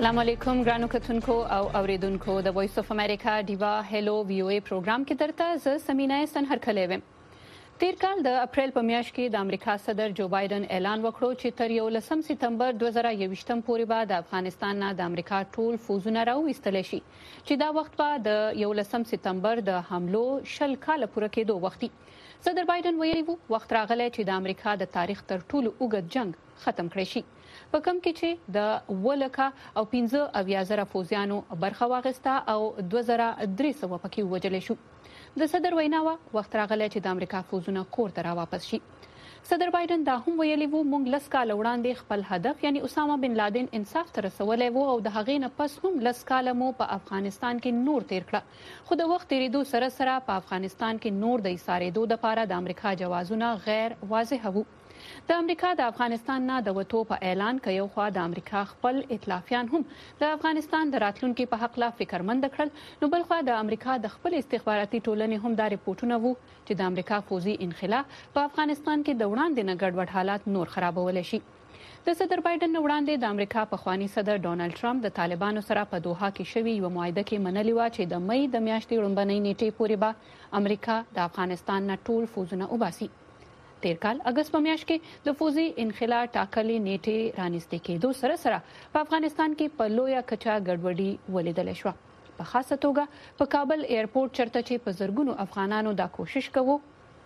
السلام علیکم ګرانو کتونکو او اوریدونکو د وایس اف امریکا دیوا هلو وی او ای پروګرام کې درته ز سمینه سن هرکلې وم. تیر کال د اپریل په میاشت کې د امریکا صدر جو بایدن اعلان وکړو چې تر 11 سپتمبر 2021 پورې به د افغانستان نه د امریکا ټول فوزونه راوېستل شي چې دا وخت به د 11 سپتمبر د حملو شل کال پوره کېدو وختي. صدر بایدن ویلي وو وخت راغلی چې د امریکا د تاریخ تر ټولو اوږد جنگ ختم کړي شي. په کوم کې چې د ولکه او 15,000 فوجیانو برخه واغسته او 2300 پکې وژل شو. د صدر ویناوه وخت راغلی چې د امریکا فوجونه کور ته را واپس شي. صدر بایدن دا هم ویلي وو موږ لس کال وړاندې خپل هدف یعنی اسامه بن لادن انصاف ته رسولی وو او د هغې نه پس هم لس کال مو په افغانستان کې نور تیر کړه خو د وخت تیریدو سره سره په افغانستان کې نور د ایسارېدو لپاره د امریکا جوازونه غیر واضح وو. د امریکا د افغانستان نه د وټو په اعلان کې یو خوا د امریکا خپل ائتلافیان هم د افغانستان د راتلونکو په حق لا فکرمند کړل نو بل خوا د امریکا د خپل استخباراتي ټولنې هم دا ریپورتونه وو چې د امریکا فوزي انخلا په افغانستان کې د وړاندې نه ګډوډ حالات نور خرابول شي. د صدر بایدن وړاندې د امریکا په خواني صدر ډونالد ټرمپ د طالبانو سره په دوحه کې شوی یو معاهده کې منلې و چې د مې د میاشتې وړاندې نیټه پورې به امریکا د افغانستان نه ټول فوزونه وباسي. تیر کال اگست په میاشت کې د فوزي انخلا ټاکلې نیټه رانیسته کېدو سره سره په افغانستان کې په لویه کچا ګډوډي ولیدل شو. په خاصه توګه په کابل ایرپورټ چرته چې په زرګونو افغانانو دا کوشش کوي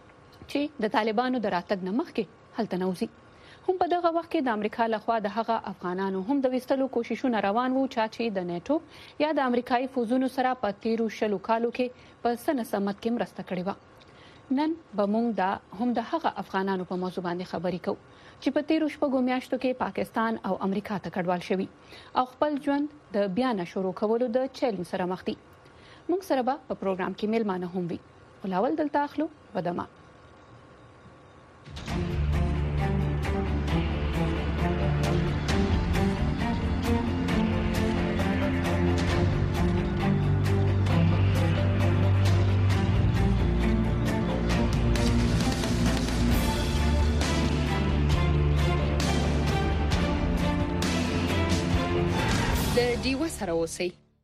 چې د طالبانو د راتګ نه مخکې هلته نوځي. هم په دغه وخت کې د امریکا لخوا د هغه افغانانو هم د وستلو کوششونه روان وو چې د نیټو یا د امریکایي فوجونو سره په تیرو شلو کالو کې په سن سمت کې مرسته کړې و. نن به موږ دا هم د هغه افغانانو په موضوع باندې خبرې کوو چې په تیرو شپږو میاشتو کې پاکستان او امریکا ته کډوال شوي او خپل ژوند د بیا نه شروع کولو د چیلنج سره مخ دي. موږ سره به په پروګرام کې میلمانه هم وي. ولاول دلته اخلو بدما دیو سره اوسئ.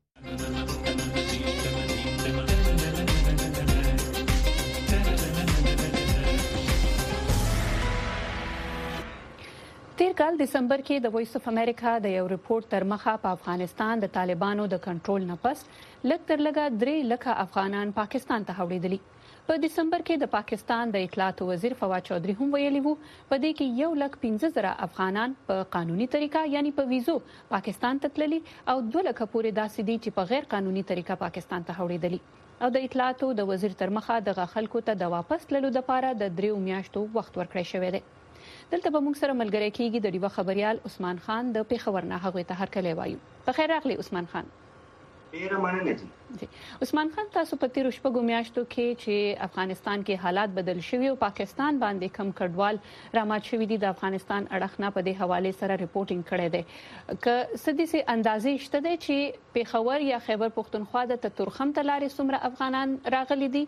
تیر کال دسمبر کې د وایس اف امریکا د یو ریپورت تر مخه په افغانستان د طالبانو د کنټرول نه پس لږ تر لږه 3 لکه افغانان پاکستان ته هوړېدلي. په دسمبر کې د پاکستان د اطلاعات وزیر فواد چودھری هم ویلي وو په دې کې 1,15,000 افغانان په قانوني طریقه یعنی په ویزو پاکستان ته تللي او 2 لک پورې داسې دي چې په غیر قانوني طریقه پاکستان ته هوړېدلي او د اطلاعاتو د وزیر تر مخه د خلکو ته د واپس تللو لپاره د 3 میاشتو وخت ورکړی شوی دی. دلته به موږ سره ملګری کیږي د ډیوه خبريال عثمان خان د پیښور نه هغه ته هرکلی وایو. په خیر راغلی عثمان خان. ډیره مننه دي. عثمان خان تاسو په تیر شپږو میاشتو کې چې افغانستان کې حالات بدل شوي او پاکستان باندې کم کډوال رامات شوي دي د افغانستان اړخ نه په دې حواله سره ریپورتینګ کړی دی که سدي سي اندازې شته دي چې پیښور یا خیبر پختونخوا د تورخم تلاري څومره افغانان راغلي دي.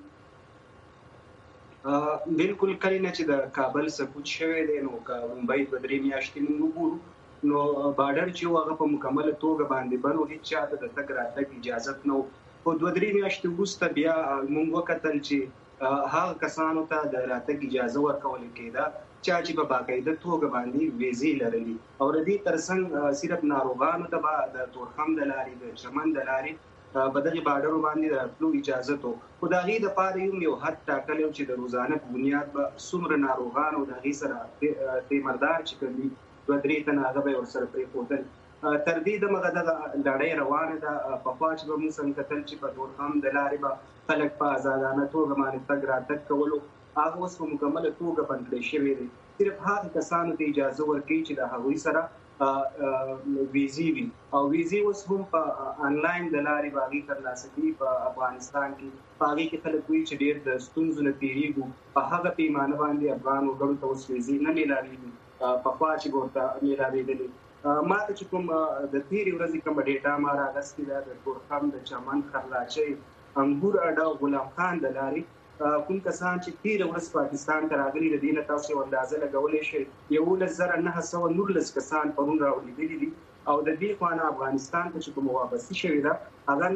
بالکل کله چې د کابل سقوط شوی دی نو ممبئی په 3 میاشتې موږ وګورو نو بارډر چې هغه په مکمل توګه باندې بنو هیڅ چاته د تګ راتګ اجازه نو په 2-3 میاشتې وروسته بیا موږ وکتل چې هغه کسانو ته د راتګ اجازه ورکول کېده چې په باقاعده توګه باندې ویزې لرلي او د دې ترڅنګ صرف ناروغانو ته د تورخم د لارې د چمن د لارې په دغه بارډر باندې راتلو اجازه تو خو دا غي د پاره یو حد ټاکل چې د روزانه په بنیاد به څومره ناروغان او د غي سره تیمردار چې کوي 2-3 تنه هغه به ورسره پرې پوتل تر دې د مغه د لړۍ روانه ده په خوا چې به موږ څنګه کتل چې په تورخم د لارې به خلک په آزادانه توګه باندې تګ راتګ کولو هغه اوس په مکمل توګه بند کړی شوی دی. صرف هغه کسانو ته اجازه ورکړي چې د هغوی سره ویزې وي او ویزې اوس هم په انلاین د لارې باغی ترلاسه کوي. په افغانستان کې باغی کې خلک وایي چې ډېر د ستونزو نه تیریږي په هغه پیمانه باندې افغان وګړو ته اوس ویزې نه ملاويږي په خوا چې ورته ملاوېدلې. ما ته چې کوم د تیرې ورځې کوم ډیټا ما راغستې ده د تورخم د چمن خرلاچۍ انګور اډه غلام خان د لارې کوم کسان چې تیر ورځ پاکستان ته راغلي د دې نه تاسو اندازه لګولې شي 1,919 کسان پرون راوړي دي او د دې خوانه افغانستان ته چې کوم واپسی شوی دا هغه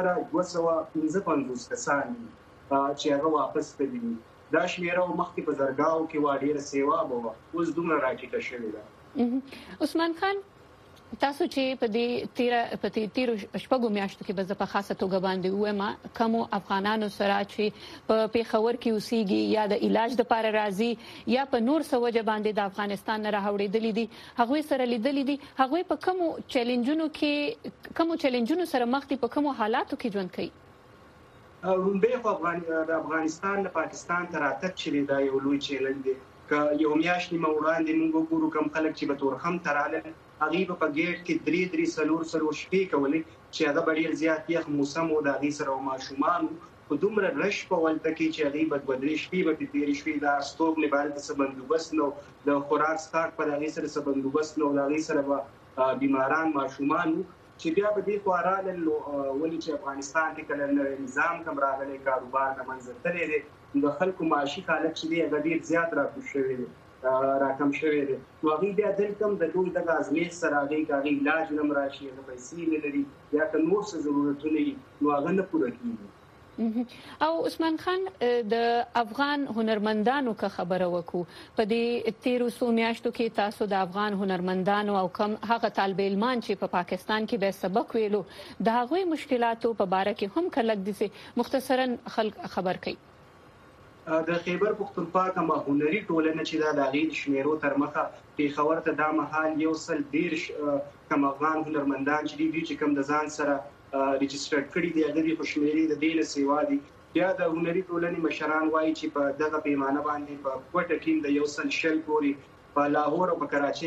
9255 کسان چې هغه واپس کړي دا شمیره مخکې په زرګاو کې و ډیره سیوا بوه اوس دومره راټیټه شوې ده. عثمان خان تاسو چې په دې تیر شپږو میاشتو کې به په خاصه توګه باندې وایم کوم افغانانو سره چې په پیښور کې اوسېږي یا د علاج لپاره راځي یا په نور سوجه باندې د افغانستان نه راوړېدلې دي هغه سره لیدلې دي هغه په کوم چیلنجونو سره مخ دي په کوم حالاتو کې ژوند کوي. رومبه د افغانستان له پاکستان ته راتګ چې دا یو لوی چیلنج دی که یو میاشت نیمه وړاندې موږ ګورو کوم خلک چې به تورخم تراله هغه په ګیټ کې 3 شپې کولې چې هغه ډیر زیات یخ موسم او د هغه سره ماشومان په دومره رش په ولته کې چې هغه بدبدري شپې به تیر شپې دا ستوب نه باندې څه بندوبست نو د خوراک سکاټ په هغه سره څه بندوبست نو د هغه سره بیماران ماشومان چې بیا به دې خواراله ولې چې افغانستان کې کله نظام کم راغلی کاروبار نه منځ ته لري د خلکو معاشي حالت چې دی هغه ډیر زیات راکم شوی دی نو هغه بیا دلته د دوی د ازمیښت سره هغه علاج نه مراشي د پیسې نه لري یا که نور څه ضرورتونه نو هغه نه پوره کیږي. او عثمان خان د افغان هنرمندانو که خبره وکړو په دې 13 میاشتو کې تاسو د افغان هنرمندانو او کم هغه طالب علمان چې په پاکستان کې به سبق ویلو د هغوی مشکلاتو په باره کې هم کلک دي مختصرا خلک خبر کړي. د خیبر پختونخوا کوم هنري ټولنه چې دا د غیر شمیرو تر مخه پیښور ته د محل یو سل ډیر کوم افغان هنرمندان چې دي چې کوم د ځان سره ريجسترډ کړي دي هغه د خوشمېري د دین سیوا دي یا د هنري ټولنې مشران وایي چې په دغه پیمانه باندې په کوټه کې د یو سل شل پوري په لاهور او په کراچۍ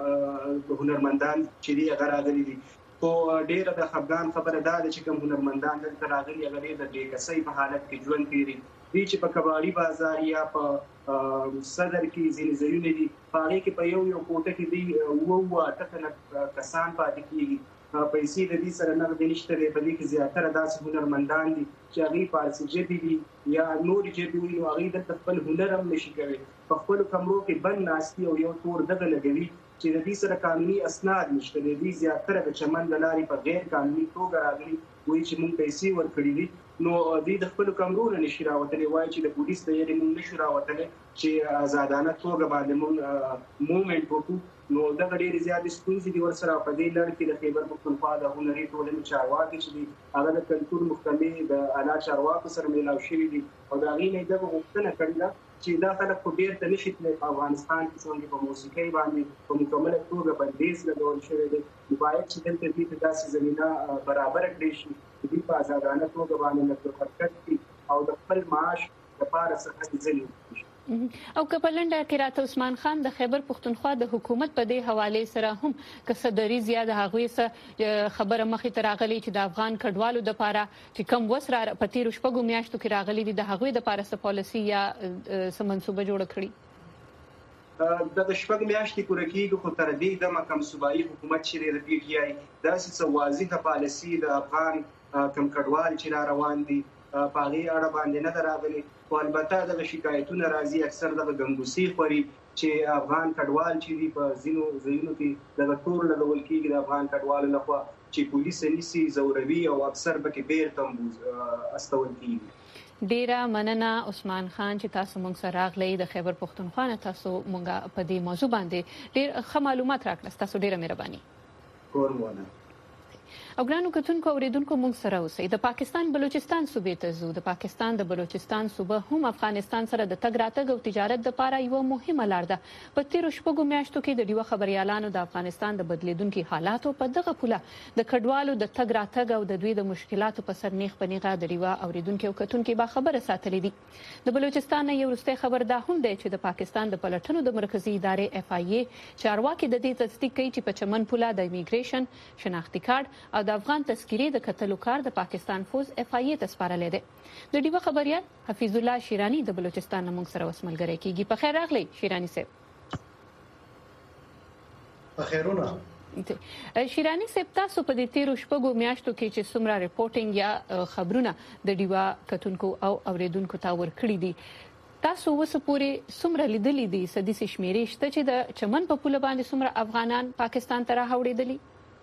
کې هنرمندان چې دی هغه راغلي دي خو ډیره د خفګان خبره ده چې کوم هنرمندان دلته راغلي هغه د بېکسۍ په حالت کې ژوند کوي دي چې په کباړي بازار یا په صدر کې ځینې دي په هغه کې په یو کوټه کې دی وو اته کسان پاتې کیږي پیسې د دې سره نه د نشته په دې کې زیاتره داسې هنرمندان دي چې هغه فارسی ژبې دي یا نور ژبې وي نو هغه د خپل هنر هم نشي کوي په خپل کمرو کې بند ناشتي او یو تور دغه لګوي چې د دې سره قانوني اسناد نشته دي زیاتره د چمن لاري په غیر قانوني توګه راغلي وایي چې موږ پیسې ورکړې دي نو د خپل کمرو نه نشي راوتلی وایي چې د پولیس د یې موږ نشو راوتلی چې آزادانه توګه باندې موږ موومېنټ وکړو نو دا ډېر زیات ستونزې دي ورسره په دې لړ کې د خیبر پختونخوا د هنري ټولنې چارواکي چې دي هغه د کلتور محکمې د اعلی چارواکو سره میلاو شوي دي او د هغې نه دغه غوښتنه کړې ده چې دا خلک خو بیرته نشي تللی په افغانستان کې څنګه په موسیقۍ باندې په مکمله توګه بندیز لګول شوی دی باید چې دلته دې ته داسې زمینه برابر کړی شي چې دوی په ازادانه توګه باندې نقل حرکت کړي او د خپل معاش لپاره څه ځلې وکړي. او کپلنډ کې راته عثمان خان د خیبر پختونخوا د حکومت په دې حواله سره هم کسدري زیاده هغوی سره خبره مخې ته راغلي چې د افغان کډوالو د لپاره چې کم وسره په تیر شپږو میاشتو کې راغلي دي د هغوی د لپاره څه پالیسي یا څه منصوبه جوړ کړي. د شپږ میاشتې پوره کېږي خو تر دې دمه کوم صوبایي حکومت چې د پی ټی آی داسې څه واضحه پالیسي د افغان کوم کډوال چې را روان دي په هغې اړه باندې نه ده راغلې خو البته دغه شکایتونه راځي اکثر دغه ګنګوسې خوري چې افغان کډوال چې دي په ځینو ځایونو کې دغه تور لګول کېږي د افغان کډوالو لخوا چې پولیس نیسي زوروي او اکثر پکې بیرته استول کېږي. ډیره مننه عثمان خان چې تاسو موږ سره راغلی د خیبر پختونخوا نه تاسو موږ په دې موضوع باندې ډیر ښه معلومات راکړل تاسو ډیره مهرباني. قربانه. او ګرانو کتونکو اوریدونکو موږ سره اوسئ د پاکستان بلوچستان صوبې ته ځو د پاکستان د بلوچستان صوبه هم افغانستان سره د تګ راتګ او تجارت لپاره یو مهمه لار ده په تیر شپږو میاشتو کې د ډیوه خبريالانو د افغانستان د بدلیدونکو حالاتو په دغه پوله د کډوالو د تګ راتګ او د دوی د مشکلاتو په سر نیغ پنیغه د ډیوه اوریدونکو او کتونکو با خبره ساتلې دي د بلوچستان یو وروستي خبر ده هم دی چې د پاکستان د پلټنو د مرکزی ادارې اف آی ای چارواکي د دې تصدیق کوي چې په چمن پوله د ایمیګریشن شناختی کارت او د افغان تذکيري د کتلو کار د پاکستان فوز اف آی ای ته سپارل دي د ډیوه خبريال حفیظ الله شیرانی د بلوچستان موږ سره وسملګری کیږي په خیر راغلی شیرانی صاحب. په خیرونه شیرانی صاحب تاسو په دې 13 شپږو میاشتو کې چې څومره ریپورتینګ یا خبرونه د ډیوه کتونکو او اوریدونکو ته ورکړي دي تاسو وسه پوری څومره لیدلې دي سدي شمیرې شته چې د چمن په پوله باندې څومره افغانان پاکستان ته راوړېدلي؟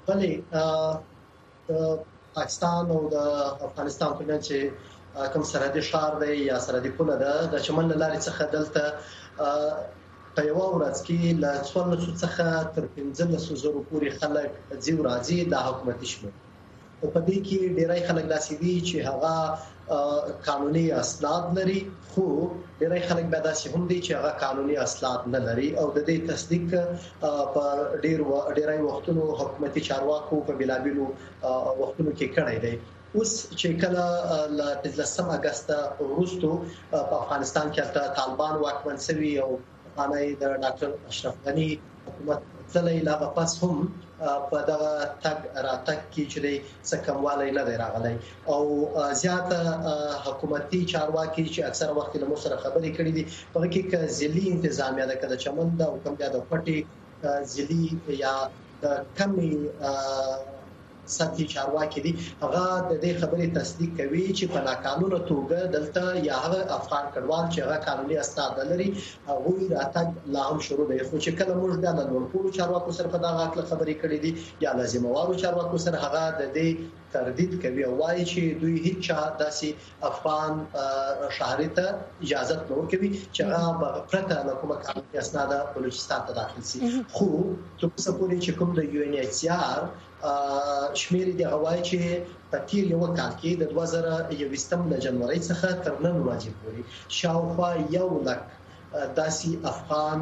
بلې پاکستان او د افغانستان په منځ کې کوم سرحدي ښار دی یا سرحدي پوله ده د چمن لارې څخه دلته په یو ورځ کې له 1400 څخه تر 1500 پورې خلک ځي راځي د حکومتي شمول او په دې کې ډېری خلک داسې دي چې هغه قانوني اسناد لري خو ډېری خلک به داسې هم دي چې هغه قانوني اسناد نه لري او د دې تصدیق په ډېری وختونو حکومتي چارواکو په بلابلو وختونو کې کړی دی اوس چې کله ل 15 اگست وروسته په افغانستان کې طالبان واکمن شوي او باندې د ډاکټر اشرف غنی حکومت تللی لا پس هم په دغه تګ راتګ کې چې څه کموالی نه دی راغلی او زیاته حکومتي چارواکي چې اکثره وخت له مو سره خبرې کړې دي په کې کې ځلي انتظامیه د کده چمن د حکم د پټي ځلي یا د کمی ساتي چارواکي دي هغه د دې خبرې تصدیق کوي چې په ناقانونه توګه دلته یا هغه افغان کډوال چې هغه قانوني اسناد لري هغه راتګ لا هم شروع دی خو چې کله موږ د نړیوالو چارواکو سره په دغه اړه خبرې کړې دي یا لازموارو چارواکو سره هغه د دې تردید کوي او وايي چې دوی هیڅ داسې افغان شهري ته اجازه نه ورکوي چې هغه پرته له کومه قانوني اسناد بلوچستان ته داخل شي خو تر څو پورې چې کوم د یو ان ایچ سی آر شمیر دی هواي چې په تیر یو کال کې د 2021 د جنوري څخه تر نن ورځې پورې شاوخوا 1 لک داسي افغان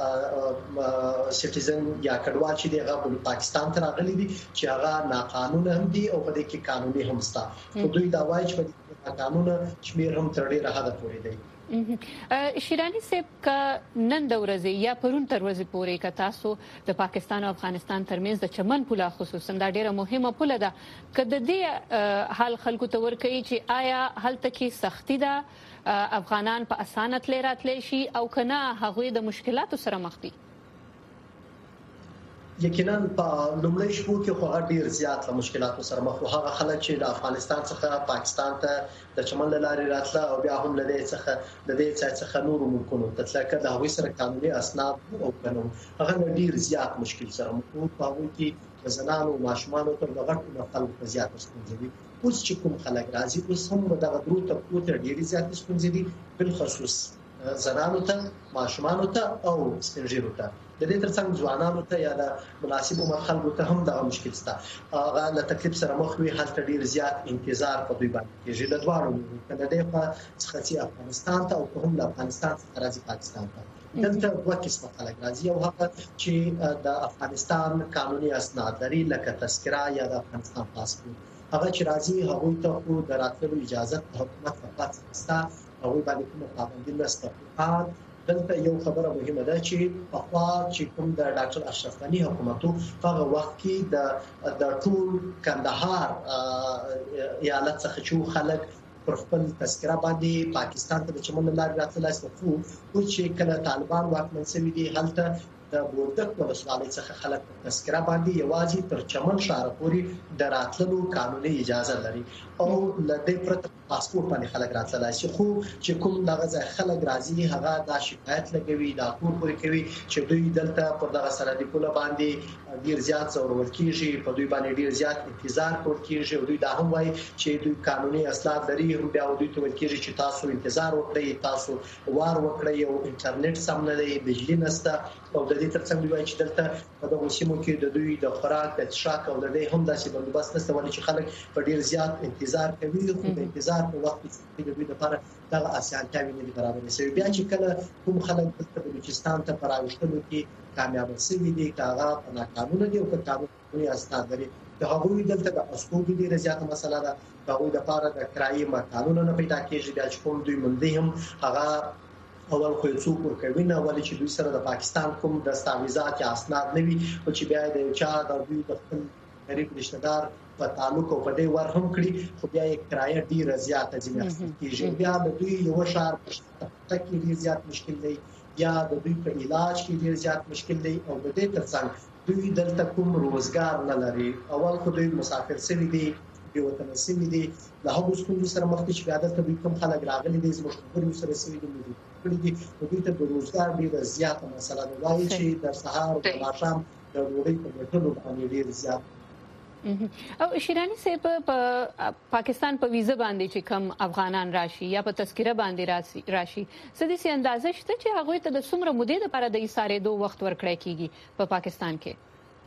سټیزن یا کډوال چې دغه پاکستان ته راغلي دي چې هغه ناقانونه هم دي او په دې کې قانوني هم ستا خو دوی دا وایي چې په ناقانونه شمیر هم تر ډیره حد پورې دی شیرانی صاحب کا نن د ورځې یا پرون تر ورځې پورې کا تاسو د پاکستان او افغانستان ترمنځ د چمن پوله خصوصا دا ډیره مهمه پوله ده کله د دې حال خلکو ته ورکړي چې آیا هلته کې سختی ده افغانان په اسانت لراتلی شي او کنه هغه د مشکلاتو سره مخ دي یقینا په لومړی شپو کې خو ډیر زیات له مشکلاتو سره مخ وو هغه خلک چې د افغانستان څخه پاکستان ته د چمن لارې راتله او بیا هم له دې څخه نور ممکن ته تلکه د هغوی سره قانوني اسناد او قانون هغه ډیر زیات مشکل سره مخ وو په هغه کې زنانو او ماشومان تر دغه خلکو زیات ستونزې دي اوس چې کوم خلک راځي اوس هم دغه درو ته پوتې ډیر زیات ستونزې دي بل خصوص زنانو ته ماشومان ته او سپینږیرو ته د دې ترڅنګ ځوانانو ته یا د مناسب عمر خلکو ته هم دغه مشکل شته هغه له تکلیف سره مخ وي هلته ډیر زیات انتظار په دوی باندې کېږي د دواړو کنه د څخه چې افغانستان ته او هم د افغانستان څخه راځي پاکستان ته دلته دوه قسمه خلک راځي او هغه چې د افغانستان قانوني اسناد لري لکه تذکره یا د افغانستان پاسپورت هغه چې راځي هغه ته خو د راتلو اجازه حکومت فقط ستا هغه باندې کومه پابندي نشته دلته یو خبره مهمه ده چې په خوا چې کوم د ډاکټر اشرف غنی حکومت هغه وخت کې د ټول کندهار ایالت څخه چې خلک پر خپل تذکره باندې پاکستان ته د چمن لارې راتلای شو خو چې کله طالبان واکمن شوي دي هلته د بوردک ولسوالۍ څخه خلک په تذکره باندې یوازې تر چمن ښار پورې د راتللو قانوني اجازه لري او لدې پرته پاسپورت باندې خلک راتلای شي خو چې کوم دغه ځای خلک راځي هغه د شکایت لګوي د اکور پورې کوي چې دوی دلته پر دغه سرحدي پوله باندې ډیر زیات ضرورت کیږي په دوی باندې ډیر زیات انتظار کول کیږي او دوی دا هم وایي چې دوی قانوني اسناد لري هم بیا دوی ته ویل کیږي چې تاسو انتظار وکړئ تاسو وار وکړئ او انټرنیټ سم نه دی بجلی نشته او د دې ترڅنګ دوی چې دلته په دغه سیمو کې د دوی د خوراک د څښاک او د دې هم داسې بندوبست نشته ولې چې خلک په ډیر زیات انتظار کوي خو د انتظار په وخت کې د دوی لپاره دغه اسانتیاوې نه برابرې شوي بیا چې کله کوم خلک د بلوچستان ته پراوښتلو کې کامیاب شوي دي هغه په ناقانونه دي او په قانوني اسناد لري د هغوی دلته د اسکوګي ډیره زیاته مسله ده د هغوی لپاره د کرایي مکانونه نه پیدا کېږي بیا چې کوم دوی مندي هم هغه اول خو څوک ورکوي نه ولې چې دوی سره د پاکستان کوم دستاویزات یا اسناد نه وي او چې بیا د چا د دوی د خپل غریب رشتہ دار په تعلق او په دې ور هم کړی خو بیا یې کرایه ډیره زیاته ځینې کېږي بیا د دوی یو شهر په کې ډیر زیات مشکل دی یا د دوی په علاج کې ډیر زیات مشکل دی او د دې ترڅنګ دوی دلته کوم روزګار نه لري اول خو دوی مسافر شوي دي یو وطن شوي دي له هغو ستونزو سره مخ دي چې بیا دلته دوی کوم خلک راغلي دي زموږ خبرې سره شوي دي کړي دي دوی ته د روزګار ډیره زیاته مسله ده وایي چې د سهار او د ماښام د ډوډۍ په ګټلو باندې ډیر زیات او شیرانی صاحب په پاکستان په ویزه باندې چې کم افغانان راشي یا په تذکره باندې راشي سدي اندازه شته چې هغه ته د څومره مودې لپاره د ایثارې دوه وخت ورکړی کیږي په پاکستان کې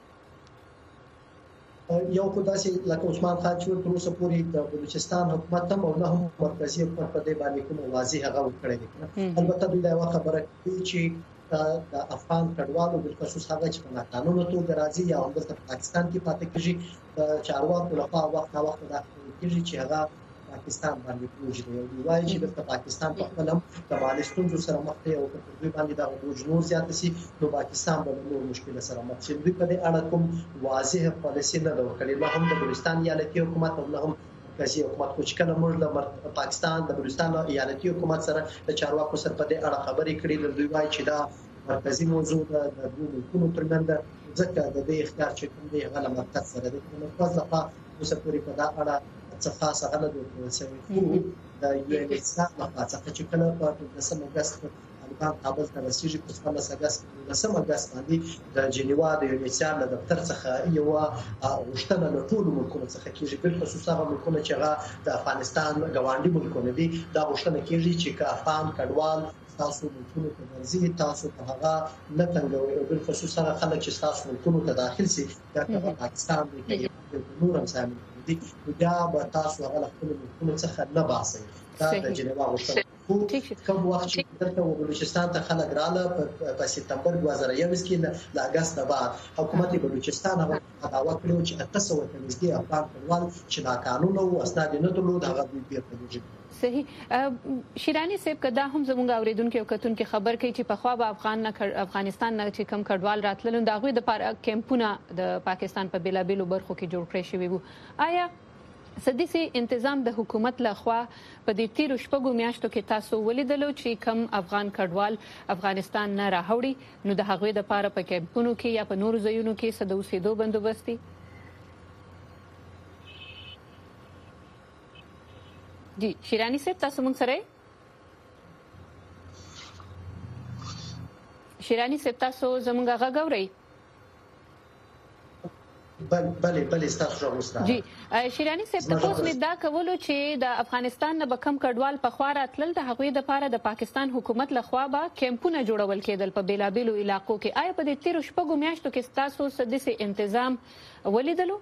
یو خو داسې لکه عثمان خان چې تر اوسه پورې د بلوچستان حکومت هم او نه هم مرکزی حکومت په دې باندې کوم واضح هغه وکړي دي البته دوی دا یو خبره کوي چې د افغان کډوالو بل خصوص هغه چې په قانوني توګه راځي یا هم د پاکستان کې پاتې کیږي د چارواکو لخوا وخت دا کیږي چې هغه پاکستان باندې بوج دی او وايي چې د پاکستان په خپل هم د مالستون سره مخ دی او په دوی باندې دا بوج نور زیات شي نو پاکستان به نور مشکل سره مخ شي دوی په دې اړه کوم واضح پالیسي نه لري نه هم د بلوچستان ایالتي حکومت او نه هم مرکزی حکومت کوم کله موږ د پاکستان د بلوچستان ایالتي حکومت سره د چارواکو سره په دې اړه خبرې کړې دوی وايي چې دا مرکزی موضوع د دوه ملکونو ترمنځ ځکه د دې اختیار چې کوم دی هغه مرکز سره د مرکز لخوا اوس پورې په دا اړه څه خاصه غل د سوي د یو ان ایس لخوا څه چې کله په 10 اگست طالبان کابل ته رسیدي په 15 اگست 10 اگست باندې د جنیوا د یو ان ایس له دفتر څخه یو غشتنه له ټول ملکونو څخه کیږي بل خصوصا هغه ملکونه چې هغه د افغانستان غواړي ملکونه دي دا غشتنه کیږي چې کا افغان کډوال تاسو ملکونو ته ورځي تاسو په هغه نه تنګوي او بل خصوصا خلک چې تاسو ملکونو ته داخل شي دا په پاکستان کې نور هم سامي دي دا به تاسو هغه خپل ملکونو څخه نه باسي دا د جنیوا غوښتنه کوم وخت چې دلته بلوچستان ته خلک رااله په سپتمبر 2021 کې له اگست بعد حکومت بلوچستان هغه دعوا کړې چې 800 تنځي افغان کډوال چې ناقانونه او اسناد نه درلود هغه بیرته وځي صحیح شیرانی صاحب کدا هم زموږ اوریدونکو او کتونکو خبر کوي چې په خوا به افغانستان نه چې کم کډوال راتلل دا غوي د کیمپونه د پاکستان په بیلابیلو برخو کې جوړ کړی شوی وو آیا سديسي تنظیم د حکومت لخوا په دې تیر شپږو میاشتو کې تاسو ولیدلو چې کم افغان کډوال افغانستان نه راوړي نو د هغوی د پاره په کیمپونو کې یا په نورو ځایونو کې سده اوسېدو بندوبستي جی شیرانی صاحب تاسو موږ سره شیرانی صاحب تاسو زموږ غاغوري بله ستاسو جوړوسته جی شیرانی صاحب تاسو مې دا کولو چې د افغانستان نه بکم کډوال په خوا راتلل د هغوی د پاره د پاکستان حکومت لخوا به کیمپونه جوړول کېدل په بیلابیلو علاقو کې آیا په دې تیر شپږو میاشتو کې تاسو سديسي تنظیم ولیدلو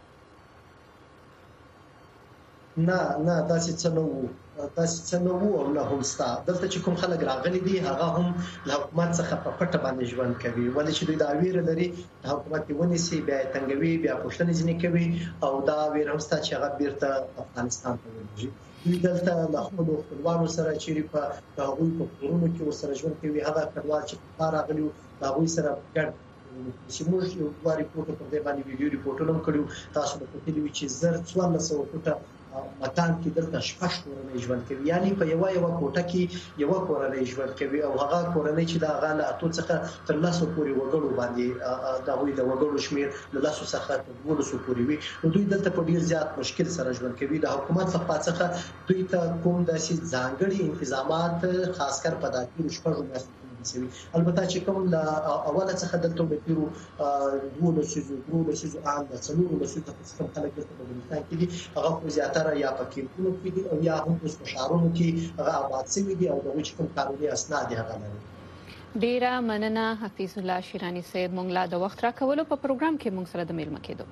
نه داسې څه نه وو او نه هم ستا دلته چې کوم خلک راغلي دي هغه هم له حکومت څخه په پټه باندې ژوند کوي ولې چې دوی دا ویره لري د حکومت ونیسي بیا تنګوي بیا پوښتنې ځنې کوي او دا ویره هم ستا چې هغه بیرته افغانستان ته ورځي دوی دلته له خپلوانو سره چې په هغوی په کورونو کې ورسره ژوند کوي هغه کډوال چې په راغلي دا هغوی سره ګډ چې موږ یو ریپورت په دې باندې ویډیو ریپورټونه کړو تاسو به کتلی چې زر 1400 فوټه مکان کې دلته شپږ کورنۍ ژوند کوي یعنی په یو کوټه کې یو کورنۍ ژوند کوي او هغه کورنۍ چې دا غاله اتو څخه تر 100 پورې وګړو باندې دا وی د وګړو شمیر له 100 څخه تر 200 پورې وي نو دوی دلته په ډیر زیات مشکل سره ژوند کوي د حکومت څخه دوی ته کوم داسې ځانګړي تنظیمات خاص کر په داخلي شپږ میاشتې البته چې کوم د اوله څخه دلته به تیرو دوه لسیزو آن د څلورو لسیزو څخه خلک د افغانستان کې دي هغه زیاتره یا پکې کې دي او یا هم په شهرونو کې هغه آباد شوي دي او د وچ کوم قانوني اسناد هغه لري ډیره مننه حفیظ الله شیرانی صاحب مونږ لا د وخت راکولو په پروګرام کې مونږ سره د میلمه کېدو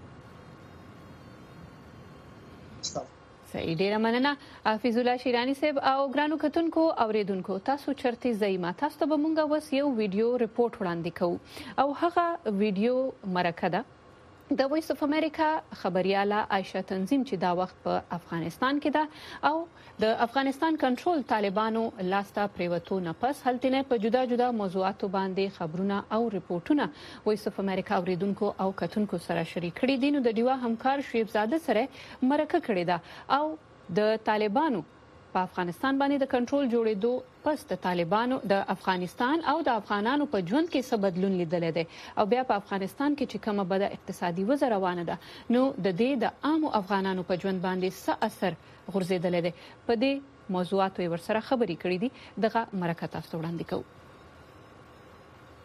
صحیح ډیره مننه حفیظ الله شیرانی صاحب او ګرانو کتونکو اوریدونکو تاسو چرته زېما تاسو ته مونږه وس یو ویډیو ریپورت وړاندې کوو او هغه ویډیو مرکه ده د وایس اف امریکا خبرياله عائشه تنظیم چې دا وخت په افغانستان کې ده او د افغانستان کنټرول طالبانو لاسته پریوتو نه پس هلته په جدا جدا موضوعاتو باندې خبرونه او ریپورتونه وایس اف امریکا اوریدونکو او کتونکو سره شریک کړي دي نو د ډیوا همکار شعیب زاده سره مرکه کړې ده او د طالبانو په افغانستان باندې د کنټرول جوړېدو پس د طالبانو د افغانستان او د افغانانو په ژوند کې څه بدلون لیدل دي او بیا په افغانستان کې چې کومه بده اقتصادي وضع روانه ده نو د دې د عام افغانانو په ژوند باندې څه اثر غورځیدل دي په دې موضوعاتو ورسره خبرې کړې دي دغه مرکه تاسو وړاندې کوو